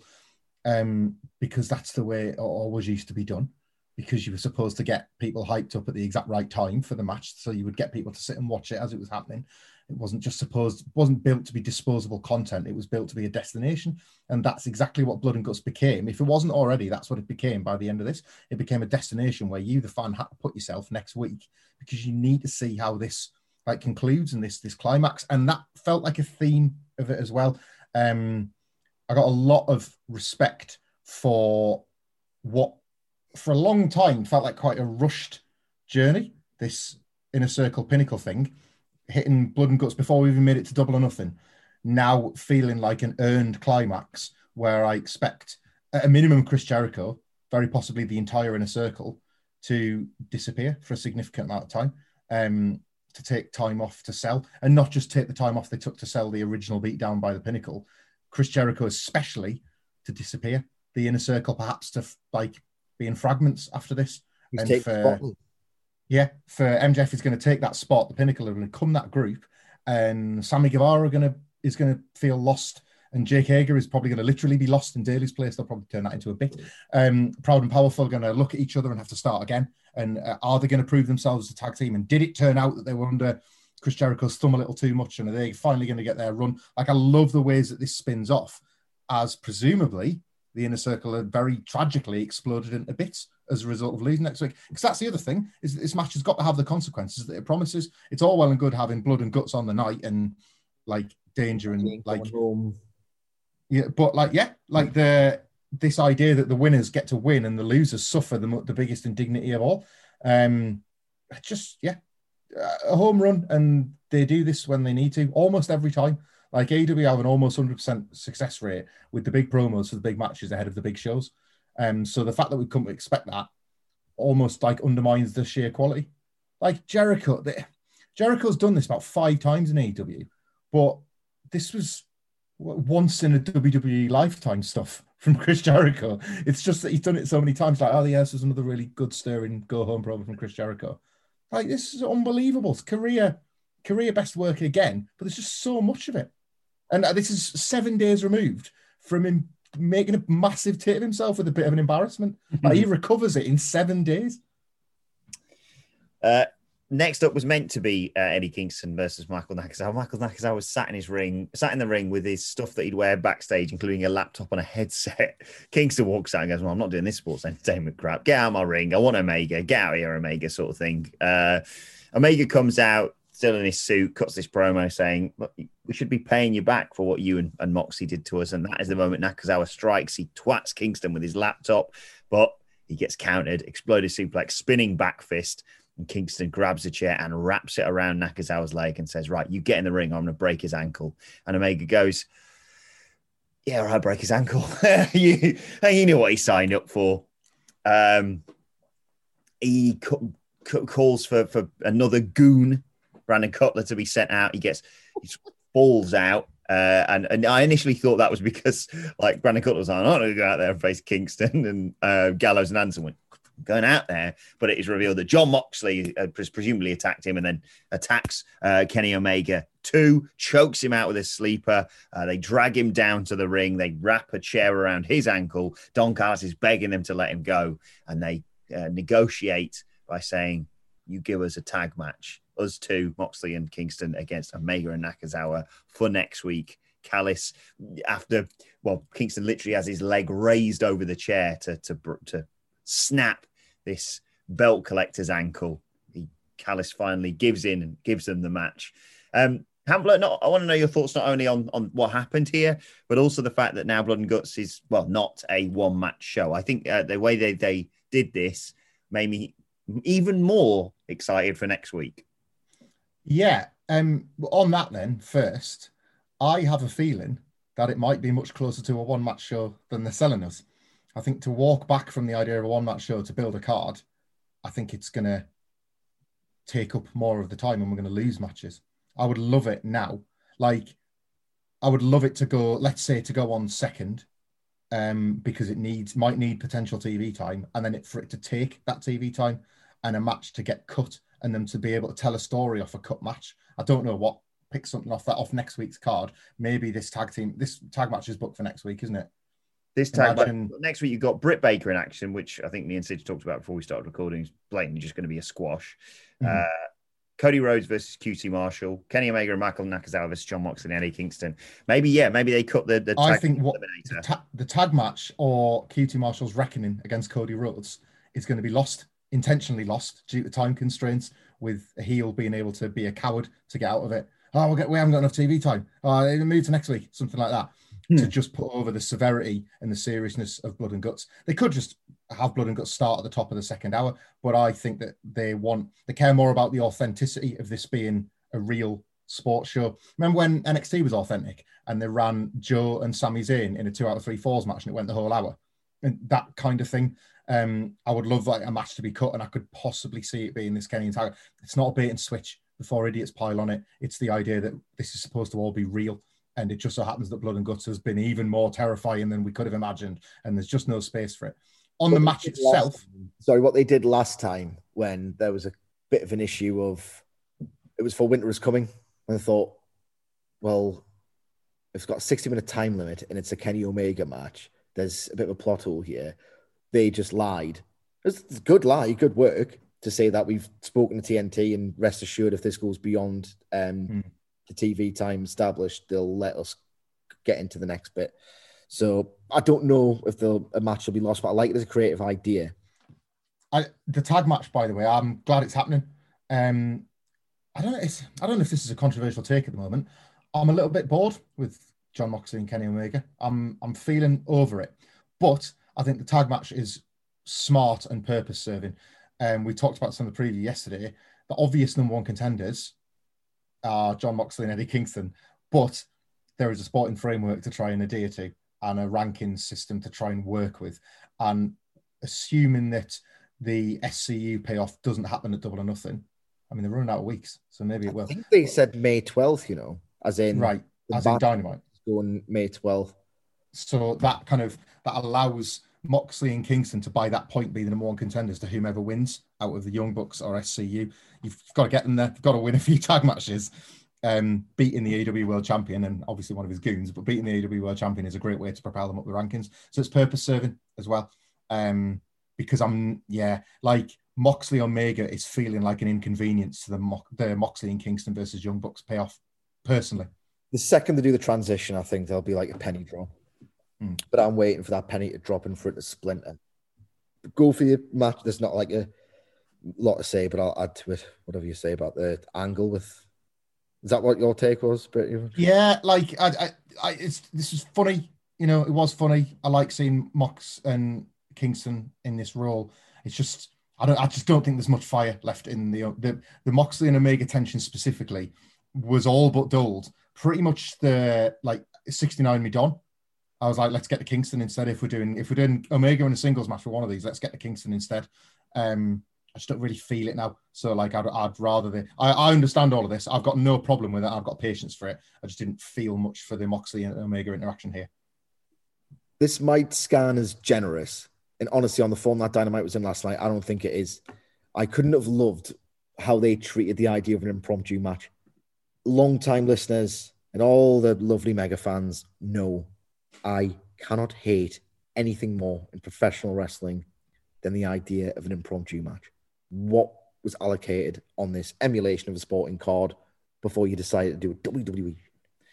um, because that's the way it always used to be done, because you were supposed to get people hyped up at the exact right time for the match. So you would get people to sit and watch it as it was happening. It wasn't just supposed, wasn't built to be disposable content. It was built to be a destination. And that's exactly what Blood and Guts became. If it wasn't already, that's what it became by the end of this. It became a destination where you, the fan, had to put yourself next week, because you need to see how this like concludes and this, this climax. And that felt like a theme of it as well. Um, I got a lot of respect for what, for a long time, felt like quite a rushed journey, this Inner Circle Pinnacle thing, hitting Blood and Guts before we even made it to Double or Nothing, now feeling like an earned climax where I expect, at a minimum, Chris Jericho, very possibly the entire Inner Circle, to disappear for a significant amount of time, um, to take time off to sell, and not just take the time off they took to sell the original beatdown by the Pinnacle, Chris Jericho especially, to disappear. The Inner Circle perhaps to like be in fragments after this. He's and for, yeah, for M J F is going to take that spot. The Pinnacle are going to become that group, and Sammy Guevara are going to is going to feel lost, and Jake Hager is probably going to literally be lost in Daly's place. They'll probably turn that into a bit. Um, Proud and Powerful are going to look at each other and have to start again. And uh, are they going to prove themselves as a tag team? And did it turn out that they were under Chris Jericho's thumb a little too much? And are they finally going to get their run? Like, I love the ways that this spins off, as presumably the Inner Circle are very tragically exploded into bits as a result of losing next week. Because that's the other thing, is that this match has got to have the consequences that it promises. It's all well and good having Blood and Guts on the night and like danger and like, yeah, but like, yeah, like the this idea that the winners get to win and the losers suffer the, the biggest indignity of all. Um, just, yeah, a home run. And they do this when they need to, almost every time. Like A E W have an almost one hundred percent success rate with the big promos for the big matches ahead of the big shows. Um, so the fact that we've come to expect that almost like undermines the sheer quality. Like Jericho, the, Jericho's done this about five times in A E W, but this was once in a W W E lifetime stuff from Chris Jericho. It's just that he's done it so many times. Like, oh, yeah, this was another really good stirring go-home promo from Chris Jericho. Like, this is unbelievable. It's career, career best work again, but there's just so much of it. And this is seven days removed from him making a massive tit of himself with a bit of an embarrassment. Like, he recovers it in seven days. Uh, next up was meant to be uh, Eddie Kingston versus Michael Nakazawa. Michael Nakazawa was sat in his ring, sat in the ring with his stuff that he'd wear backstage, including a laptop and a headset. Kingston walks out and goes, well, I'm not doing this sports entertainment crap. Get out of my ring. I want Omega. Get out of here, Omega, sort of thing. Uh, Omega comes out, still in his suit, cuts this promo saying, look, we should be paying you back for what you and, and Moxie did to us. And that is the moment Nakazawa strikes. He twats Kingston with his laptop, but He gets countered, exploded suplex, spinning back fist, and Kingston grabs a chair and wraps it around Nakazawa's leg and says, right, you get in the ring, I'm going to break his ankle. And Omega goes, yeah, all right, break his ankle. you, you knew what he signed up for. Um, he cu- cu- calls for, for another goon, Brandon Cutler, to be sent out. He gets, he falls out. Uh, and, and I initially thought that was because, like, Brandon Cutler was like, I'm not going to go out there and face Kingston. And uh, Gallows and Anderson went, going out there. But it is revealed that Jon Moxley uh, presumably attacked him and then attacks uh, Kenny Omega. Two, chokes him out with a sleeper. Uh, they drag him down to the ring. They wrap a chair around his ankle. Don Callis is begging them to let him go. And they uh, negotiate by saying, you give us a tag match. Us two, Moxley and Kingston, against Omega and Nakazawa for next week. Callis, after, well, Kingston literally has his leg raised over the chair to to, to snap this belt collector's ankle. He, Callis finally gives in and gives them the match. Um, Hambler, not, I want to know your thoughts not only on, on what happened here, but also the fact that now Blood and Guts is, well, not a one-match show. I think uh, the way they, they did this made me even more excited for next week. Yeah. Um, on that then, first, I have a feeling that it might be much closer to a one-match show than they're selling us. I think to walk back from the idea of a one-match show to build a card, I think it's going to take up more of the time and we're going to lose matches. I would love it now. Like, I would love it to go, let's say, to go on second, um, because it needs might need potential T V time, and then it, for it to take that T V time and a match to get cut and them to be able to tell a story off a cut match. I don't know what, pick something off that off next week's card. Maybe this tag team, this tag match is booked for next week, isn't it? This tag Imagine... match, next week you've got Britt Baker in action, which I think me and Sid talked about before we started recording. It's blatantly just going to be a squash. Mm-hmm. Uh, Cody Rhodes versus Q T Marshall, Kenny Omega and Michael Nakazawa versus Jon Moxley and Eddie Kingston. Maybe, yeah, maybe they cut the, the tag I think what the, ta- the tag match or Q T Marshall's reckoning against Cody Rhodes is going to be lost, intentionally lost due to time constraints, with a heel being able to be a coward to get out of it. Oh, we'll get, we haven't got enough T V time. Oh, they move to next week, something like that. Hmm. To just put over the severity and the seriousness of Blood and Guts. They could just have Blood and Guts start at the top of the second hour, but I think that they want, they care more about the authenticity of this being a real sports show. Remember when N X T was authentic and they ran Joe and Sami Zayn in a two out of three falls match and it went the whole hour? And that kind of thing. Um, I would love like a match to be cut, and I could possibly see it being this Kenny and Tiger. It's not a bait and switch before idiots pile on it. It's the idea that this is supposed to all be real. And it just so happens that Blood and Guts has been even more terrifying than we could have imagined. And there's just no space for it. On what the match itself. Time, sorry, what they did last time when there was a bit of an issue of, it was for Winter is Coming. And I thought, well, it's got a sixty minute time limit and it's a Kenny Omega match. There's a bit of a plot hole here. They just lied. It's a good lie, good work to say that we've spoken to T N T and rest assured if this goes beyond um, mm. the T V time established, they'll let us get into the next bit. So I don't know if the a match will be lost, but I like it as a creative idea. I, the tag match, by the way, I'm glad it's happening. Um, I don't know. It's, I don't know if this is a controversial take at the moment. I'm a little bit bored with Jon Moxley and Kenny Omega. I'm I'm feeling over it, but I think the tag match is smart and purpose serving. Um, we talked about some of the preview yesterday. The obvious number one contenders are Jon Moxley and Eddie Kingston, but there is a sporting framework to try and adhere to and a ranking system to try and work with. And assuming that the S C U payoff doesn't happen at Double or Nothing, I mean, they're running out of weeks, so maybe it will. I think they said May twelfth, you know, as in... Right, as in Dynamite. Going May twelfth. So that kind of, that allows Moxley and Kingston to, by that point, be the number one contenders to whomever wins out of the Young Bucks or S C U. You've got to get them there. You've got to win a few tag matches. Um, beating the A E W World Champion and obviously one of his goons, but beating the A E W World Champion is a great way to propel them up the rankings. So it's purpose serving as well. Um, because I'm, yeah, like Moxley Omega is feeling like an inconvenience to the, Mo- the Moxley and Kingston versus Young Bucks payoff, personally. The second they do the transition, I think there'll be like a penny drop. Mm. But I'm waiting for that penny to drop and for it to splinter. Go for your match. There's not like a lot to say, but I'll add to it whatever you say about the angle with. Is that what your take was, Britt? Yeah, like I, I, I, it's this was funny. You know, it was funny. I like seeing Mox and Kingston in this role. It's just, I don't, I just don't think there's much fire left in the the, the Moxley and Omega tension specifically was all but dulled. Pretty much the like sixty-nine me done. I was like, let's get to Kingston instead. If we're doing if we're doing Omega in a singles match for one of these, let's get to Kingston instead. Um, I just don't really feel it now. So like, I'd, I'd rather the. I, I understand all of this. I've got no problem with it. I've got patience for it. I just didn't feel much for the Moxley and Omega interaction here. This might scan as generous. And honestly, on the form that Dynamite was in last night, I don't think it is. I couldn't have loved how they treated the idea of an impromptu match. Long-time listeners and all the lovely mega fans know I cannot hate anything more in professional wrestling than the idea of an impromptu match. What was allocated on this emulation of a sporting card before you decided to do a W W E?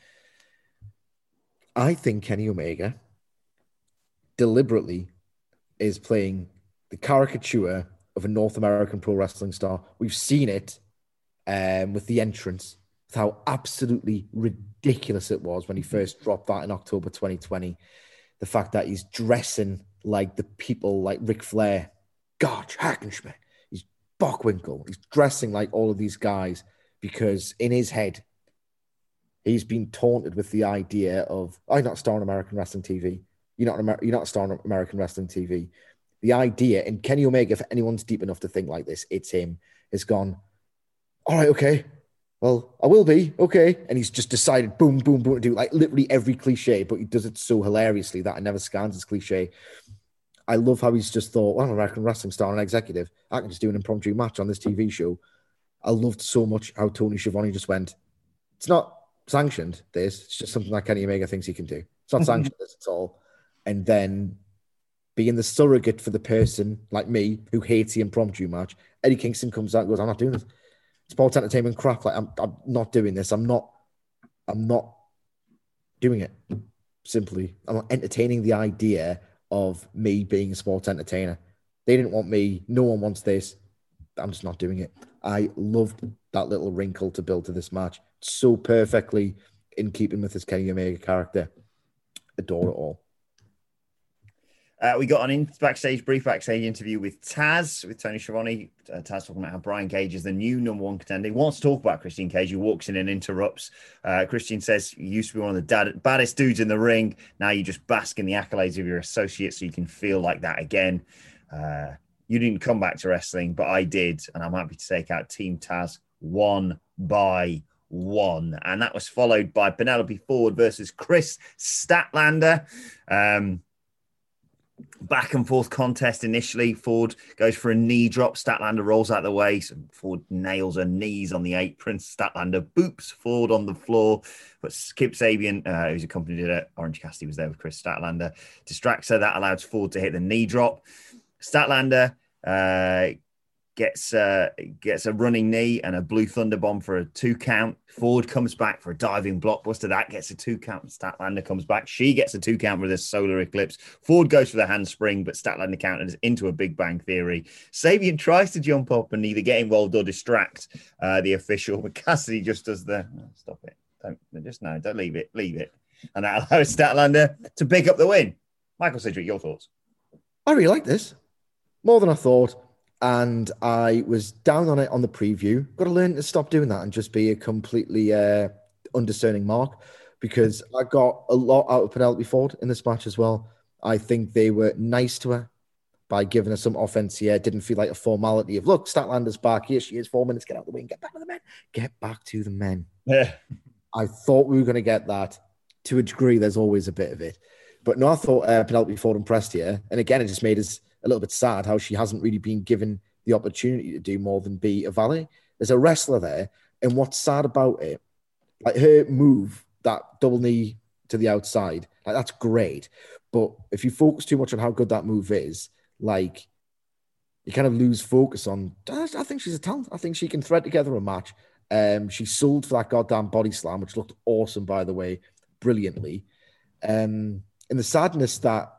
I think Kenny Omega deliberately is playing the caricature of a North American pro wrestling star. We've seen it um, with the entrance, with how absolutely ridiculous it was when he first dropped that in October twenty twenty. The fact that he's dressing like the people like Ric Flair, Gotch, Hackenschmidt, he's Bockwinkel. He's dressing like all of these guys because in his head, he's been taunted with the idea of, oh, you're not a star on American wrestling T V. You're not, an Amer- you're not a star on American wrestling T V. The idea, and Kenny Omega, if anyone's deep enough to think like this, it's him, has gone, all right, okay, well, I will be, okay. And he's just decided, boom, boom, boom, to do like literally every cliche, but he does it so hilariously that it never scans as cliche. I love how he's just thought, well, I'm an American wrestling star and executive. I can just do an impromptu match on this T V show. I loved so much how Tony Schiavone just went, it's not sanctioned, this. It's just something that Kenny Omega thinks he can do. It's not sanctioned, this at all. And then being the surrogate for the person like me who hates the impromptu match, Eddie Kingston comes out and goes, I'm not doing this. Sports entertainment crap. Like, I'm, I'm not doing this. I'm not, I'm not doing it. Simply, I'm not entertaining the idea of me being a sports entertainer. They didn't want me. No one wants this. I'm just not doing it. I loved that little wrinkle to build to this match. So perfectly in keeping with this Kenny Omega character. Adore it all. Uh, we got an in backstage, brief backstage interview with Taz, with Tony Schiavone. Uh, Taz talking about how Brian Cage is the new number one contender. He wants to talk about Christian Cage, who walks in and interrupts. Uh, Christian says, you used to be one of the dad- baddest dudes in the ring. Now you just bask in the accolades of your associates so you can feel like that again. Uh, you didn't come back to wrestling, but I did. And I'm happy to take out Team Taz one by one. And that was followed by Penelope Ford versus Chris Statlander. Um, Back and forth contest initially. Ford goes for a knee drop. Statlander rolls out the way. So Ford nails her knees on the apron. Statlander boops Ford on the floor. But Kip Sabian, uh, who's accompanied her, Orange Cassidy was there with Chris Statlander, distracts her. That allows Ford to hit the knee drop. Statlander uh, gets, uh, gets a running knee and a blue thunder bomb for a two count. Ford comes back for a diving blockbuster. That gets a two count. Statlander comes back. She gets a two count with a solar eclipse. Ford goes for the handspring, but Statlander counters into a Big Bang Theory. Sabian tries to jump up and either get involved or distract uh, the official, but Cassidy just does the, oh, stop it. Don't, just no, don't leave it. Leave it. And that allows Statlander to pick up the win. Michael Sidgwick, your thoughts? I really like this. More than I thought. And I was down on it on the preview. Got to learn to stop doing that and just be a completely uh, undiscerning mark, because I got a lot out of Penelope Ford in this match as well. I think they were nice to her by giving her some offense here. It didn't feel like a formality of, look, Statlander's back. Here she is, four minutes, get out of the way and get back to the men. Get back to the men. Yeah. I thought we were going to get that. To a degree, there's always a bit of it. But no, I thought uh, Penelope Ford impressed here. And again, it just made us a little bit sad how she hasn't really been given the opportunity to do more than be a valet. There's a wrestler there, and what's sad about it, like her move, that double knee to the outside, like that's great. But if you focus too much on how good that move is, like you kind of lose focus on, I think she's a talent. I think she can thread together a match. Um, she sold for that goddamn body slam, which looked awesome, by the way, brilliantly. Um, and the sadness that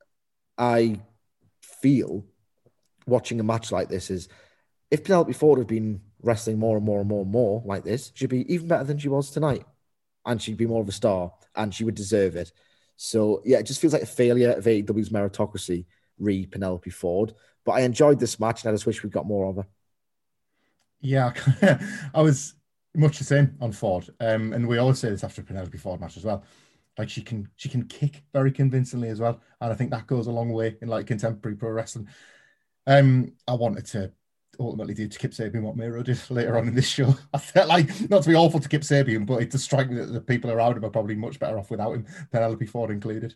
I feel watching a match like this is, if Penelope Ford had been wrestling more and more and more and more like this, she'd be even better than she was tonight, and she'd be more of a star, and she would deserve it. So yeah, it just feels like a failure of A E W's meritocracy re Penelope Ford. But I enjoyed this match, and I just wish we got more of her. Yeah, I was much the same on Ford, um, and we always say this after a Penelope Ford match as well. Like she can, she can kick very convincingly as well, and I think that goes a long way in like contemporary pro wrestling. Um, I wanted to ultimately do to Kip Sabian what Miro did later on in this show. I felt like, not to be awful to Kip Sabian, but it does strike me that the people around him are probably much better off without him, Penelope Ford included.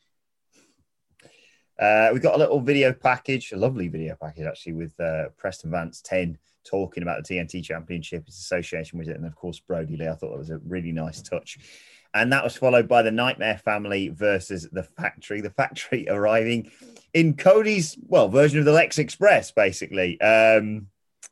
Uh, we got a little video package, a lovely video package actually, with uh, Preston Vance ten talking about the T N T Championship, its association with it, and of course Brody Lee. I thought that was a really nice touch. And that was followed by the Nightmare Family versus the Factory. The Factory arriving in Cody's, well, version of the Lex Express, basically. Um,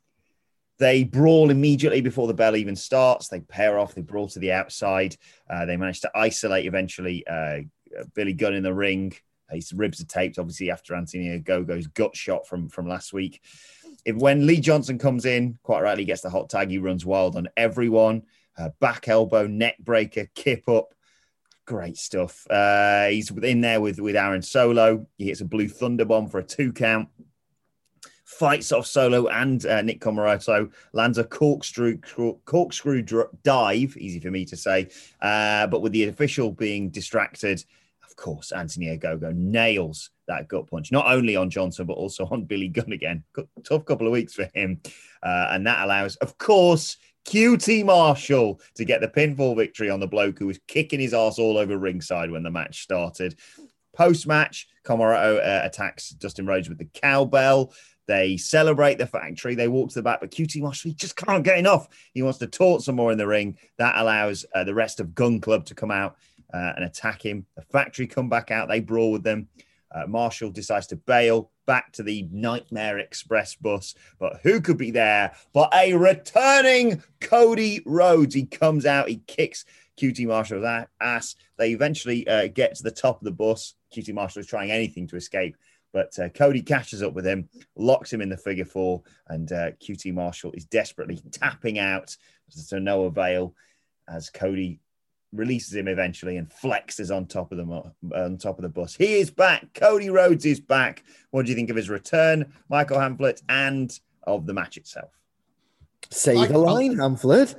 they brawl immediately before the bell even starts. They pair off, they brawl to the outside. Uh, they manage to isolate eventually uh, Billy Gunn in the ring. His ribs are taped, obviously, after Anthony Ogogo's gut shot from, from last week. If, when Lee Johnson comes in, quite rightly gets the hot tag, he runs wild on everyone. Uh, back elbow, neck breaker, kip up. Great stuff. Uh, he's in there with, with Aaron Solo. He hits a blue thunder bomb for a two count. Fights off Solo and uh, Nick Comoroto. Lands a corkscrew, corkscrew dive, easy for me to say. Uh, but with the official being distracted, of course, Anthony Ogogo nails that gut punch, not only on Johnson, but also on Billy Gunn again. Tough couple of weeks for him. Uh, and that allows, of course, Q T Marshall to get the pinfall victory on the bloke who was kicking his ass all over ringside when the match started. Post-match, Comoroto uh, attacks Dustin Rhodes with the cowbell. They celebrate the Factory. They walk to the back, but Q T Marshall, he just can't get enough. He wants to taunt some more in the ring. That allows uh, the rest of Gun Club to come out uh, and attack him. The Factory come back out. They brawl with them. Uh, Marshall decides to bail back to the Nightmare Express bus. But who could be there but a returning Cody Rhodes? He comes out, he kicks Q T Marshall's ass. They eventually uh, get to the top of the bus. Q T Marshall is trying anything to escape, but uh, Cody catches up with him, locks him in the figure four, and uh, Q T Marshall is desperately tapping out to no avail as Cody releases him eventually and flexes on top of the on top of the bus. He is back. Cody Rhodes is back. What do you think of his return, Michael Hamflett, and of the match itself? Say I, the line, Hamflett.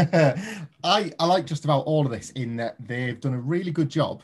I I like just about all of this in that they've done a really good job.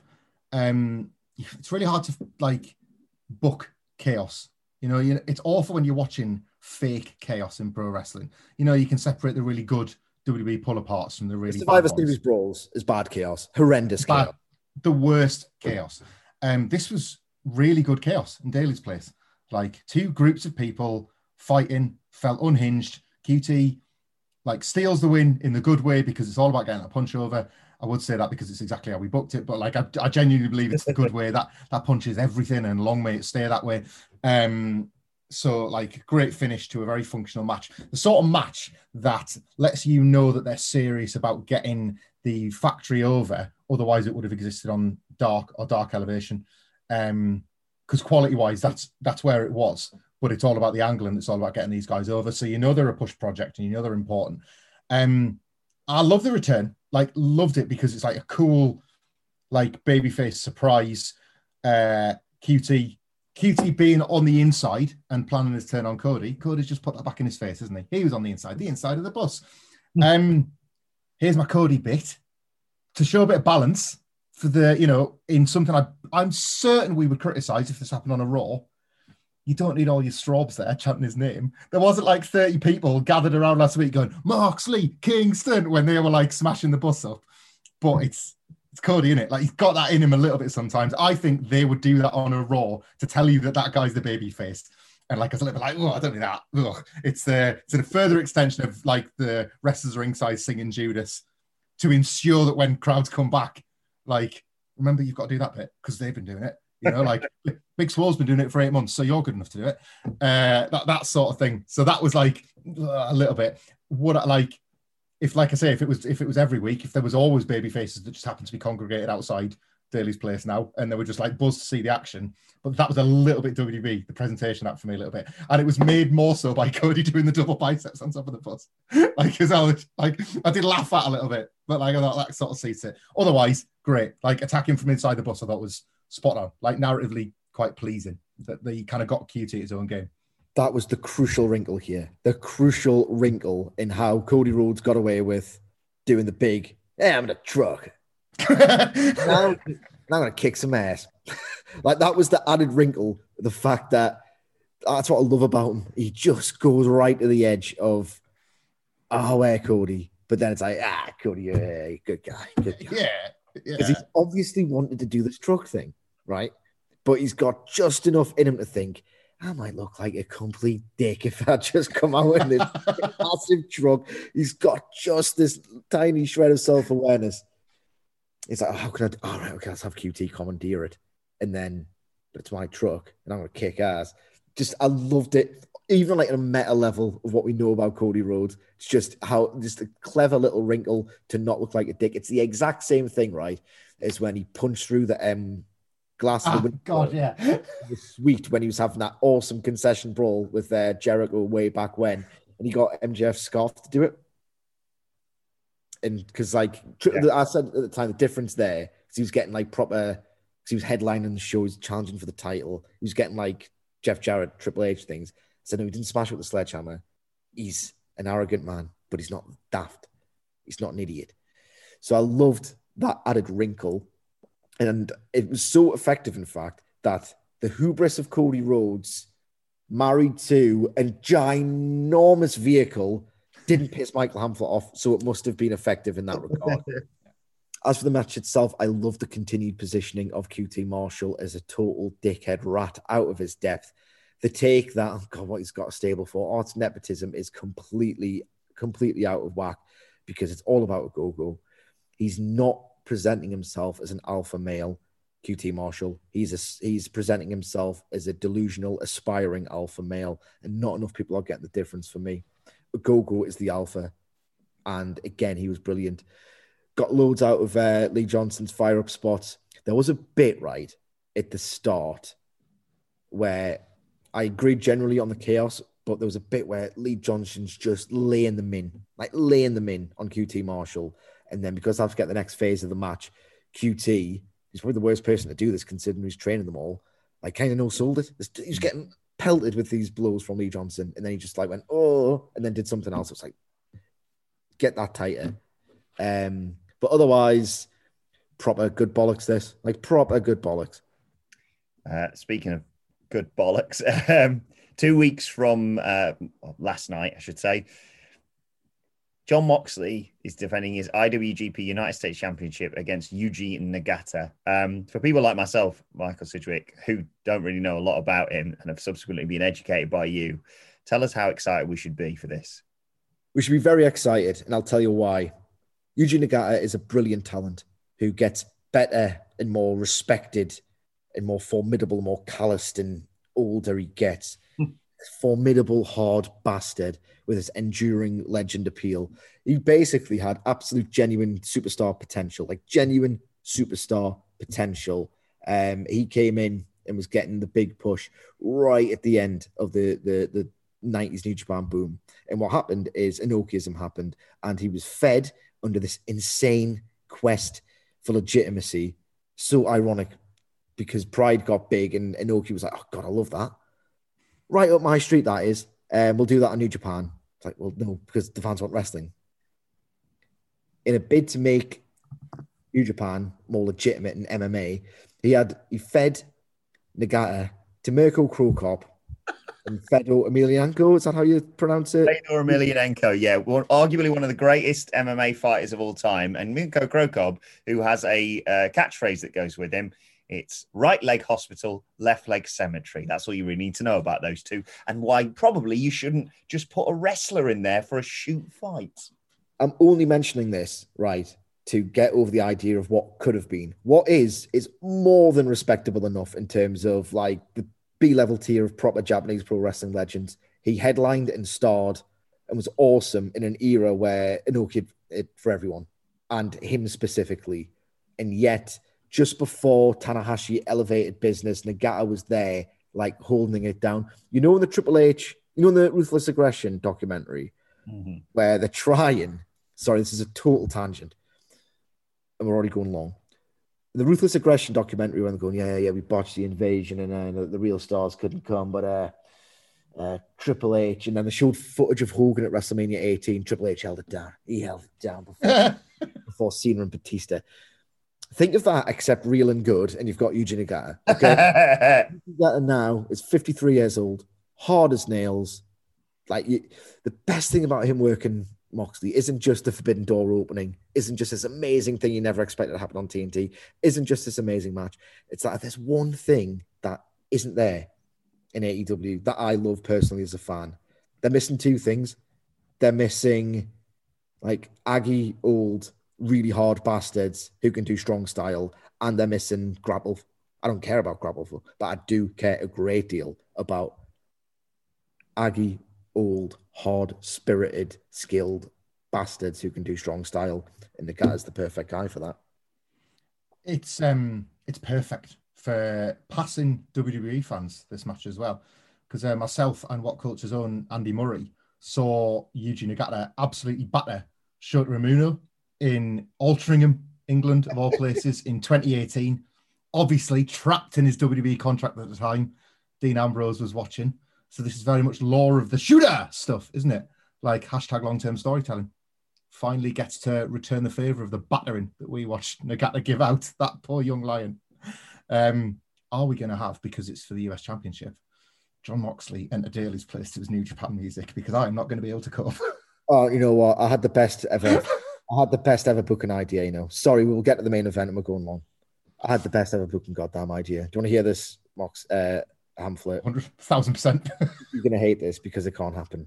Um, it's really hard to like book chaos. You know, you, it's awful when you're watching fake chaos in pro wrestling. You know, you can separate the really good W W E pull aparts from the really the Survivor bad Series brawls is bad chaos, horrendous bad, chaos, the worst chaos. Um, this was really good chaos in Daly's place. Like two groups of people fighting, felt unhinged. Q T like steals the win in the good way because it's all about getting a punch over. I would say that because it's exactly how we booked it, but like I, I genuinely believe it's the good way. That that punches everything, and long may it stay that way. Um, So, like, great finish to a very functional match. The sort of match that lets you know that they're serious about getting the Factory over. Otherwise, it would have existed on Dark or Dark Elevation. Um, because quality-wise, that's that's where it was. But it's all about the angle, and it's all about getting these guys over. So you know they're a push project, and you know they're important. Um, I love the return. Like, loved it because it's like a cool, like, babyface surprise. Uh, Q T... Q T being on the inside and planning his turn on Cody. Cody's just put that back in his face, isn't he? He was on the inside, the inside of the bus. Um, here's my Cody bit to show a bit of balance for the, you know, in something I, I'm certain we would criticize if this happened on a Raw. You don't need all your strobes there chanting his name. There wasn't like thirty people gathered around last week going, Moxley, Kingston, when they were like smashing the bus up. But it's, It's Cody, isn't it? Like, he's got that in him a little bit sometimes. I think they would do that on a Raw to tell you that that guy's the baby face. And like, it's a little bit like, oh, I don't need that. Ugh. It's, a, it's a further extension of like the wrestlers ringside singing Judas to ensure that when crowds come back, like, remember, you've got to do that bit because they've been doing it. You know, like Big Swole's been doing it for eight months, so you're good enough to do it. Uh, that, that sort of thing. So that was like ugh, a little bit. What I like, If, like I say, if it was if it was every week, if there was always baby faces that just happened to be congregated outside Daly's place now, and they were just like buzzed to see the action, but that was a little bit W W E, the presentation act for me a little bit, and it was made more so by Cody doing the double biceps on top of the bus. Like, as I was, like, I did laugh at a little bit, but like I thought that sort of seats it. Otherwise, great. Like attacking from inside the bus, I thought was spot on. Like narratively quite pleasing that they kind of got Q T at his own game. That was the crucial wrinkle here. The crucial wrinkle in how Cody Rhodes got away with doing the big, hey, I'm in a truck. now, now I'm going to kick some ass. Like, that was the added wrinkle. The fact that that's what I love about him. He just goes right to the edge of, oh, where Cody? But then it's like, ah, Cody, yeah, good guy, good guy. Yeah. Because Yeah. he's obviously wanted to do this truck thing, right? But he's got just enough in him to think, I might look like a complete dick if I just come out in this massive truck. He's got just this tiny shred of self-awareness. He's like, oh, how can I do? All right, okay, let's have Q T commandeer it. And then, but it's my truck, and I'm going to kick ass. Just, I loved it. Even like at a meta level of what we know about Cody Rhodes, it's just how, just a clever little wrinkle to not look like a dick. It's the exact same thing, right? As when he punched through the um, glass of the Oh, window. God, yeah. It was sweet when he was having that awesome concession brawl with uh, Jericho way back when, and he got M J F Scarf to do it. And because, like, tr- Yeah. I said at the time, the difference there, because he was getting like proper, because he was headlining the show, he was challenging for the title, he was getting like Jeff Jarrett, Triple H things. So no, he didn't smash with the sledgehammer. He's an arrogant man, but he's not daft. He's not an idiot. So I loved that added wrinkle. And it was so effective, in fact, that the hubris of Cody Rhodes, married to a ginormous vehicle, didn't piss Michael Hamflett off. So it must have been effective in that regard. As for the match itself, I love the continued positioning of Q T Marshall as a total dickhead rat out of his depth. The take that, oh God, what he's got a stable for, arts nepotism is completely, completely out of whack because it's all about a go-go. He's not presenting himself as an alpha male, Q T Marshall. He's a, he's presenting himself as a delusional, aspiring alpha male, and not enough people are getting the difference for me. A go-go is the alpha, and again, he was brilliant. Got loads out of uh, Lee Johnson's fire-up spots. There was a bit, right, at the start where I agreed generally on the chaos, but there was a bit where Lee Johnson's just laying them in, like laying them in on Q T Marshall. And then because I have to get the next phase of the match, Q T, he's probably the worst person to do this considering he's training them all, like kind of no-sold it. He's getting pelted with these blows from Lee Johnson. And then he just like went, oh, and then did something else. It's like, get that tighter. Um, but otherwise, proper good bollocks this. Like proper good bollocks. Uh, speaking of good bollocks, um, two weeks from uh, last night, I should say, Jon Moxley is defending his I W G P United States Championship against Yuji Nagata. Um, for people like myself, Michael Sidgwick, who don't really know a lot about him and have subsequently been educated by you, tell us how excited we should be for this. We should be very excited, and I'll tell you why. Yuji Nagata is a brilliant talent who gets better and more respected and more formidable, more calloused and older he gets. Formidable, hard bastard with his enduring legend appeal. He basically had absolute, genuine superstar potential, like genuine superstar potential. Um, he came in and was getting the big push right at the end of the, the, the nineties New Japan boom. And what happened is Inokiism happened, and he was fed under this insane quest for legitimacy. So ironic, because Pride got big and Inoki was like, oh God, I love that. Right up my street, that is. Um, we'll do that on New Japan. It's like, well, no, because the fans want wrestling. In a bid to make New Japan more legitimate in M M A, he had he fed Nagata to Mirko Cro Cop and Fedor Emelianenko. Is that how you pronounce it? Fedor Emelianenko, yeah, one, arguably one of the greatest M M A fighters of all time. And Mirko Cro Cop, who has a uh, catchphrase that goes with him. It's right leg hospital, left leg cemetery. That's all you really need to know about those two, and why probably you shouldn't just put a wrestler in there for a shoot fight. I'm only mentioning this, right, to get over the idea of what could have been. What is, is more than respectable enough in terms of like the B-level tier of proper Japanese pro wrestling legends. He headlined and starred and was awesome in an era where Inoki it for everyone, and him specifically. And yet, just before Tanahashi elevated business, Nagata was there, like holding it down. You know, in the Triple H, you know, in the Ruthless Aggression documentary, mm-hmm. where they're trying, sorry, this is a total tangent, and we're already going long. the Ruthless Aggression documentary when they're going, yeah, yeah, we botched the invasion and uh, the, the real stars couldn't come, but uh, uh, Triple H, and then they showed footage of Hogan at WrestleMania eighteen. Triple H held it down. He held it down before, before Cena and Batista. Think of that, except real and good, and you've got Yuji Nagata. Okay? Nagata now is fifty-three years old, hard as nails. Like you, the best thing about him working Moxley isn't just the Forbidden Door opening, isn't just this amazing thing you never expected to happen on T N T, isn't just this amazing match. It's that there's one thing that isn't there in A E W that I love personally as a fan. They're missing two things. They're missing like Aggie old, really hard bastards who can do strong style, and they're missing grapple. I don't care about grapple, but I do care a great deal about Aggie old, hard-spirited, skilled bastards who can do strong style, and the guy's the perfect guy for that. It's um, it's perfect for passing W W E fans, this match as well, because uh, myself and What Culture's own Andy Murray saw Yuji Nagata absolutely batter Shota Umino in Altrincham, England, of all places, in twenty eighteen. Obviously, trapped in his W W E contract at the time, Dean Ambrose was watching. So this is very much lore of the shooter stuff, isn't it? Like hashtag long-term storytelling. Finally gets to return the favour of the battering that we watched Nagata give out, that poor young lion. Um, are we going to have, because it's for the U S Championship, John Moxley enter Daly's place to his New Japan music? Because I am not going to be able to cope. Oh, you know what? I had the best ever. I had the best ever booking idea. You know, sorry, we'll get to the main event and we're going long. I had the best ever booking goddamn idea. Do you want to hear this, Mox? Uh, Hamflet. one hundred thousand percent. You're going to hate this because it can't happen.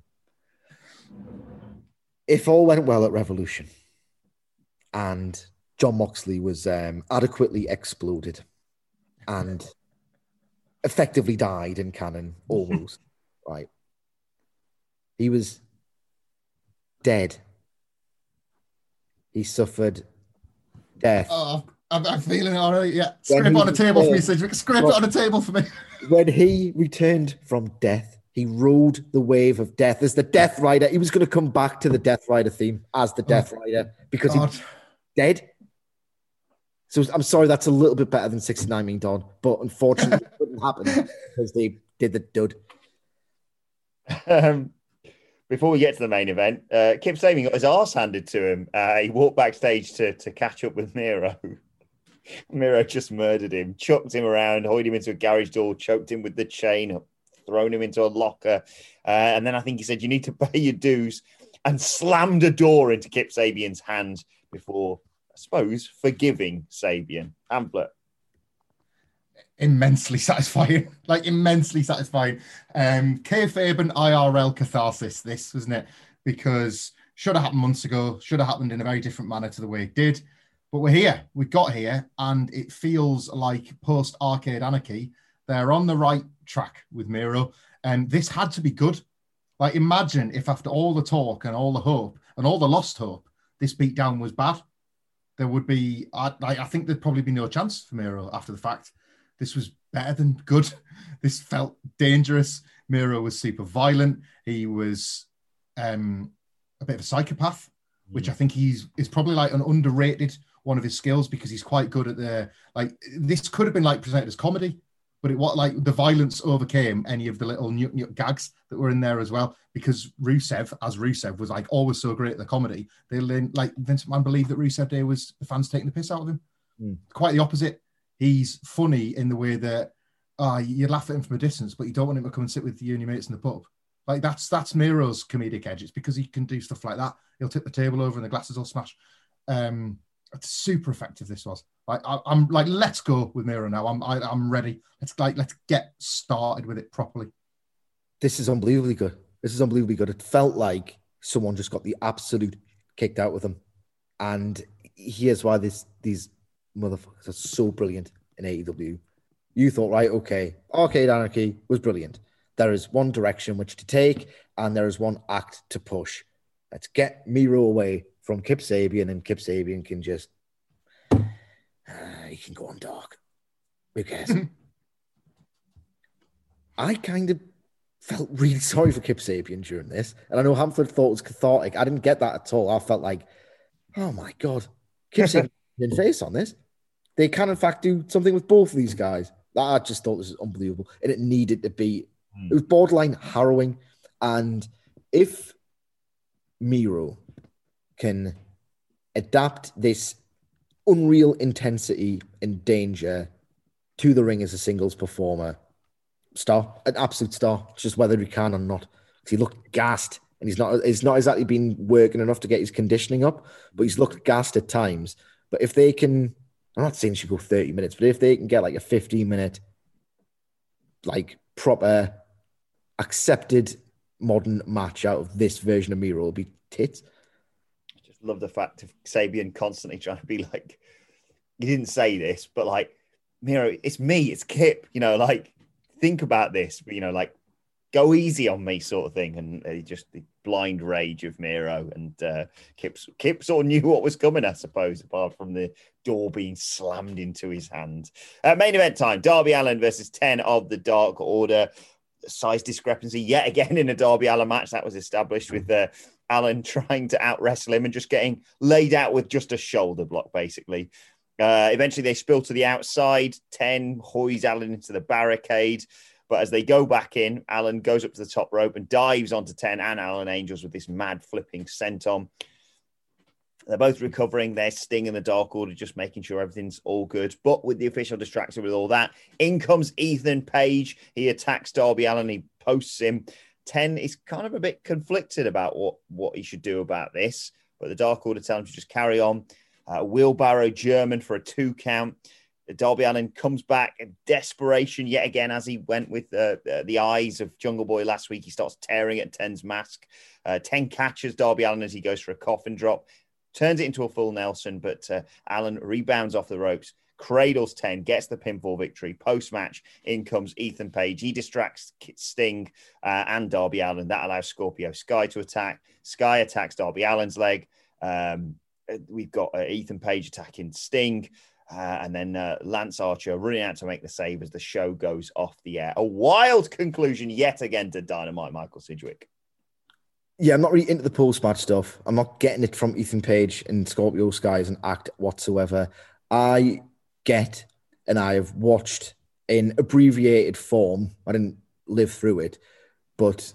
If all went well at Revolution and John Moxley was um, adequately exploded and effectively died in canon, almost, right? He was dead. He suffered death. Oh, I'm, I'm feeling it already. Yeah, scrape it on a table for me, Cedric. Scrape it on a table for me. When he returned from death, he rode the wave of death as the Death Rider. He was going to come back to the Death Rider theme as the Death oh, Rider because God. he was dead. So I'm sorry, that's a little bit better than sixty-nine Mean Don, but unfortunately it couldn't happen because they did the dud. Um, before we get to the main event, uh, Kip Sabian got his arse handed to him. Uh, he walked backstage to, to catch up with Miro. Miro just murdered him, chucked him around, hauled him into a garage door, choked him with the chain, thrown him into a locker. Uh, and then I think he said, you need to pay your dues, and slammed a door into Kip Sabian's hand before, I suppose, forgiving Sabian. Hamflet. Immensely satisfying, like immensely satisfying. Um, Kayfabe and I R L catharsis, this, wasn't it? Because should have happened months ago, should have happened in a very different manner to the way it did. But we're here, we got here, and it feels like post-Arcade Anarchy, they're on the right track with Miro, and this had to be good. Like, imagine if after all the talk and all the hope and all the lost hope, this beatdown was bad. There would be, I, I think there'd probably be no chance for Miro after the fact. This was better than good. This felt dangerous. Miro was super violent. He was um, a bit of a psychopath, mm. which I think he's is probably like an underrated one of his skills, because he's quite good at the, like, this could have been like presented as comedy, but it what like the violence overcame any of the little nut nut gags that were in there as well, because Rusev, as Rusev, was like always so great at the comedy. They like Vince McMahon believed that Rusev Day was the fans taking the piss out of him. Mm. Quite the opposite. He's funny in the way that uh, you laugh at him from a distance, but you don't want him to come and sit with you and your mates in the pub. Like that's that's Miro's comedic edge. It's because he can do stuff like that. He'll tip the table over and the glasses will smash. Um, it's super effective. This was like I, I'm like, let's go with Miro now. I'm I, I'm ready. Let's like let's get started with it properly. This is unbelievably good. This is unbelievably good. It felt like someone just got the absolute kicked out with him, and here's why this these motherfuckers are so brilliant in A E W. You thought, right, okay, Arcade Anarchy was brilliant. There is one direction which to take, and there is one act to push. Let's get Miro away from Kip Sabian, and Kip Sabian can just, uh, he can go on dark. Who cares? I kind of felt really sorry for Kip Sabian during this, and I know Hamflet thought it was cathartic. I didn't get that at all. I felt like, oh my God, Kip Sabian in face on this. they can in fact do something with both of these guys. I just thought this was unbelievable, and it needed to be. Mm. It was borderline harrowing, and if Miro can adapt this unreal intensity and danger to the ring as a singles performer, star, an absolute star. It's just whether he can or not. Because he looked gassed, and he's not. He's not exactly been working enough to get his conditioning up, but he's looked gassed at times. But if they can, I'm not saying he should go thirty minutes, but if they can get like a fifteen minute, like proper, accepted modern match out of this version of Miro, it'll be tits. I just love the fact of Sabian constantly trying to be like, he didn't say this, but like, Miro, it's me, it's Kip, you know, like, think about this, you know, like, go easy on me sort of thing. And uh, just the blind rage of Miro, and uh, Kip, Kip sort of knew what was coming, I suppose, apart from the door being slammed into his hand. Uh, main event time, Darby Allin versus ten of the Dark Order. Size discrepancy yet again in a Darby Allin match that was established with uh, Allin trying to out wrestle him and just getting laid out with just a shoulder block, basically. Uh, eventually they spill to the outside. ten hoys Allin into the barricade. But as they go back in, Allin goes up to the top rope and dives onto ten and Alan Angels with this mad flipping senton. They're both recovering. They're Sting and the Dark Order, just making sure everything's all good. But with the official distracted with all that, in comes Ethan Page. He attacks Darby Allin. He posts him. ten is kind of a bit conflicted about what, what he should do about this. But the Dark Order tell him to just carry on. Uh, wheelbarrow German for a two count. Darby Allin comes back in desperation yet again, as he went with uh, uh, the eyes of Jungle Boy last week. He starts tearing at ten's mask. Uh, ten catches Darby Allin as he goes for a coffin drop. Turns it into a full Nelson, but uh, Allin rebounds off the ropes, cradles ten, gets the pinfall victory. Post-match, in comes Ethan Page. He distracts Sting uh, and Darby Allin. That allows Scorpio Sky to attack. Sky attacks Darby Allin's leg. Um, we've got uh, Ethan Page attacking Sting. Uh, and then uh, Lance Archer running out to make the save as the show goes off the air. A wild conclusion yet again to Dynamite, Michael Sidgwick. Yeah, I'm not really into the post-match stuff. I'm not getting it from Ethan Page and Scorpio Sky as an act whatsoever. I get, and I have watched in abbreviated form, I didn't live through it, but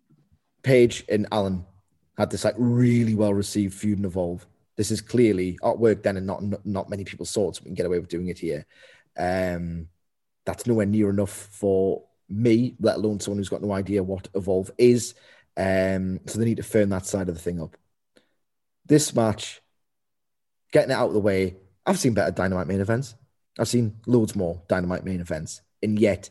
Page and Allin had this like really well-received feud and Evolve. This is clearly artwork then, and not not many people saw it, so we can get away with doing it here. Um, that's nowhere near enough for me, let alone someone who's got no idea what Evolve is. Um, so they need to firm that side of the thing up. This match, getting it out of the way, I've seen better Dynamite main events. I've seen loads more Dynamite main events. And yet,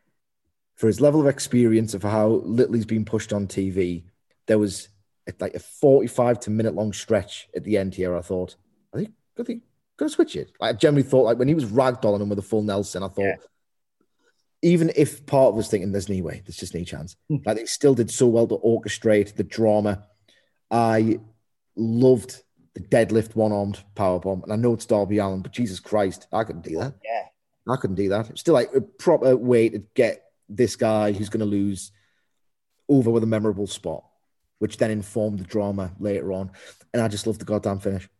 for his level of experience of how little he's been pushed on T V, there was like a forty-five to minute long stretch at the end here. I thought, I think, I think, gonna switch it. Like, I generally thought, like when he was ragdolling him with a full Nelson, I thought, yeah. Even if part was thinking there's no way, there's just no chance. Mm. Like they still did so well to orchestrate the drama. I loved the deadlift one-armed powerbomb, and I know it's Darby Allin, but Jesus Christ, I couldn't do that. Yeah, I couldn't do that. It's still like a proper way to get this guy who's going to lose over with a memorable spot, which then informed the drama later on. And I just love the goddamn finish.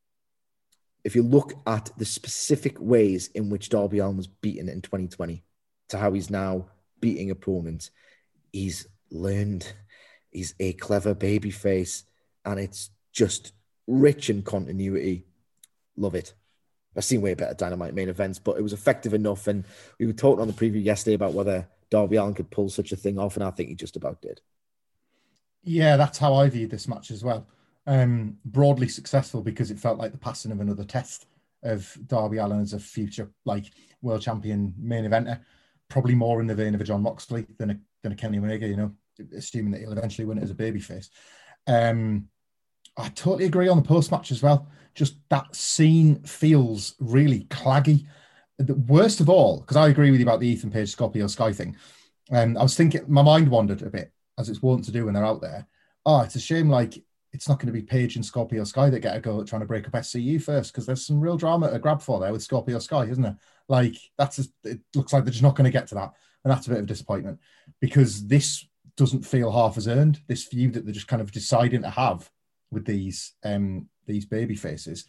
If you look at the specific ways in which Darby Allin was beaten in twenty twenty to how he's now beating opponents, he's learned. He's a clever babyface, and it's just rich in continuity. Love it. I've seen way better Dynamite main events, but it was effective enough. And we were talking on the preview yesterday about whether Darby Allin could pull such a thing off, and I think he just about did. Yeah, that's how I viewed this match as well. Um, broadly successful because it felt like the passing of another test of Darby Allin as a future like world champion main eventer. Probably more in the vein of a John Moxley than a than a Kenny Omega, you know, assuming that he'll eventually win it as a babyface. Um, I totally agree on the post match as well. Just that scene feels really claggy. The worst of all, because I agree with you about the Ethan Page Scorpio Sky thing. Um, I was thinking, my mind wandered a bit, as it's wont to do when they're out there. Oh, it's a shame, like, it's not going to be Page and Scorpio Sky that get a go at trying to break up S C U first, because there's some real drama to grab for there with Scorpio Sky, isn't there? Like, that's just, it looks like they're just not going to get to that. And that's a bit of a disappointment, because this doesn't feel half as earned, this feud that they're just kind of deciding to have with these um, these baby faces.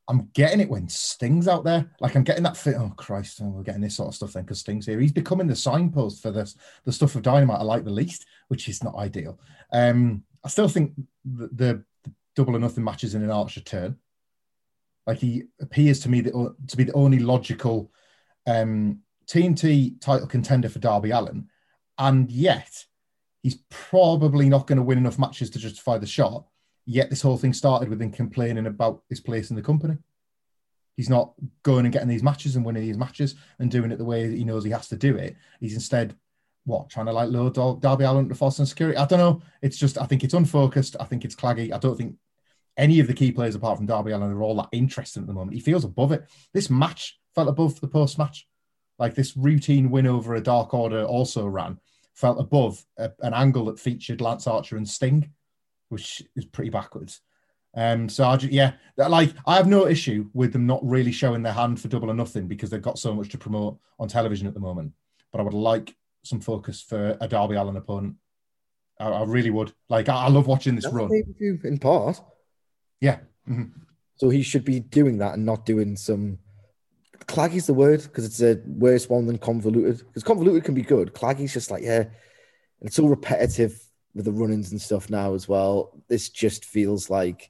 I'm getting it when Sting's out there. Like, I'm getting that fit. Oh, Christ, oh, we're getting this sort of stuff then because Sting's here. He's becoming the signpost for this, the stuff of Dynamite I like the least, which is not ideal. Um, I still think the, the, the double or nothing matches in an Archer turn. Like, he appears to me the, to be the only logical um, T N T title contender for Darby Allin. And yet, he's probably not going to win enough matches to justify the shot. Yet this whole thing started with him complaining about his place in the company. He's not going and getting these matches and winning these matches and doing it the way he knows he has to do it. He's instead, what, trying to like load Darby Allin to Foster and security? I don't know. It's just, I think it's unfocused. I think it's claggy. I don't think any of the key players apart from Darby Allin are all that interested at the moment. He feels above it. This match felt above the post-match. Like, this routine win over a Dark Order also ran, felt above a, an angle that featured Lance Archer and Sting, which is pretty backwards. Um, so, I just, yeah, like, I have no issue with them not really showing their hand for Double or Nothing because they've got so much to promote on television at the moment. But I would like some focus for a Darby Allin opponent. I, I really would. Like, I, I love watching this That's run. In part. Yeah. Mm-hmm. So he should be doing that and not doing some... Claggy's the word because it's a worse one than convoluted. Because convoluted can be good. Claggy's just like, yeah, and it's all repetitive with the run-ins and stuff now as well. This just feels like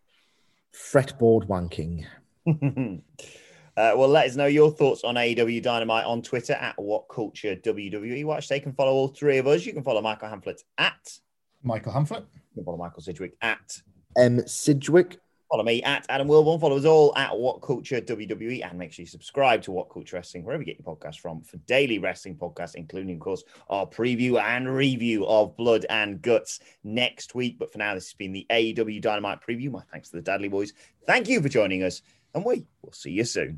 fretboard wanking. uh, well, let us know your thoughts on A E W Dynamite on Twitter at WhatCultureWWE. Watch, they can follow all three of us. You can follow Michael Hamflett at Michael Hamflett. You can follow Michael Sidgwick at M Sidgwick. Follow me at Adam Wilborn. Follow us all at What Culture W W E, and make sure you subscribe to What Culture Wrestling wherever you get your podcasts from for daily wrestling podcasts, including, of course, our preview and review of Blood and Guts next week. But for now, this has been the A E W Dynamite preview. My thanks to the Dudley Boys. Thank you for joining us, and we will see you soon.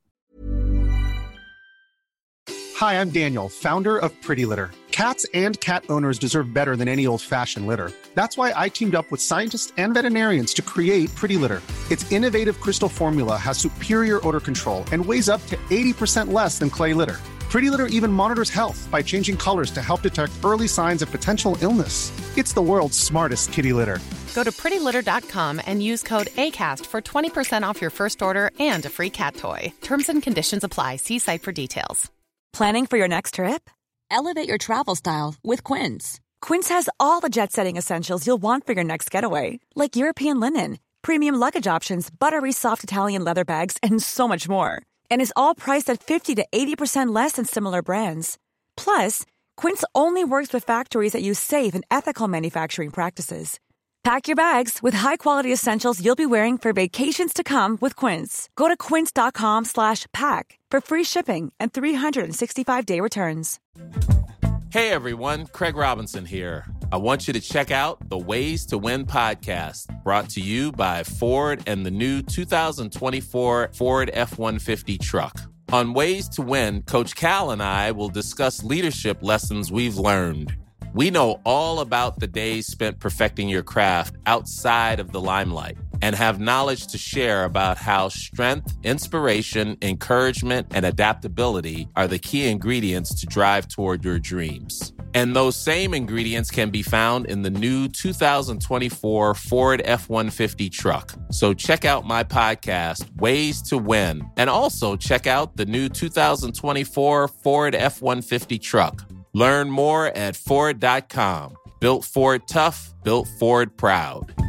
Hi, I'm Daniel, founder of Pretty Litter. Cats and cat owners deserve better than any old-fashioned litter. That's why I teamed up with scientists and veterinarians to create Pretty Litter. Its innovative crystal formula has superior odor control and weighs up to eighty percent less than clay litter. Pretty Litter even monitors health by changing colors to help detect early signs of potential illness. It's the world's smartest kitty litter. Go to pretty litter dot com and use code ACAST for twenty percent off your first order and a free cat toy. Terms and conditions apply. See site for details. Planning for your next trip? Elevate your travel style with Quince. Quince has all the jet-setting essentials you'll want for your next getaway, like European linen, premium luggage options, buttery soft Italian leather bags, and so much more. And is all priced at fifty to eighty percent less than similar brands. Plus, Quince only works with factories that use safe and ethical manufacturing practices. Pack your bags with high-quality essentials you'll be wearing for vacations to come with Quince. Go to quince.com slash pack for free shipping and three sixty-five day returns. Hey, everyone. Craig Robinson here. I want you to check out the Ways to Win podcast, brought to you by Ford and the new two thousand twenty-four Ford F one fifty truck. On Ways to Win, Coach Cal and I will discuss leadership lessons we've learned. We know all about the days spent perfecting your craft outside of the limelight and have knowledge to share about how strength, inspiration, encouragement, and adaptability are the key ingredients to drive toward your dreams. And those same ingredients can be found in the new two thousand twenty-four Ford F one fifty truck. So check out my podcast, Ways to Win, and also check out the new two thousand twenty-four Ford F one fifty truck. Learn more at Ford dot com. Built Ford tough, built Ford proud.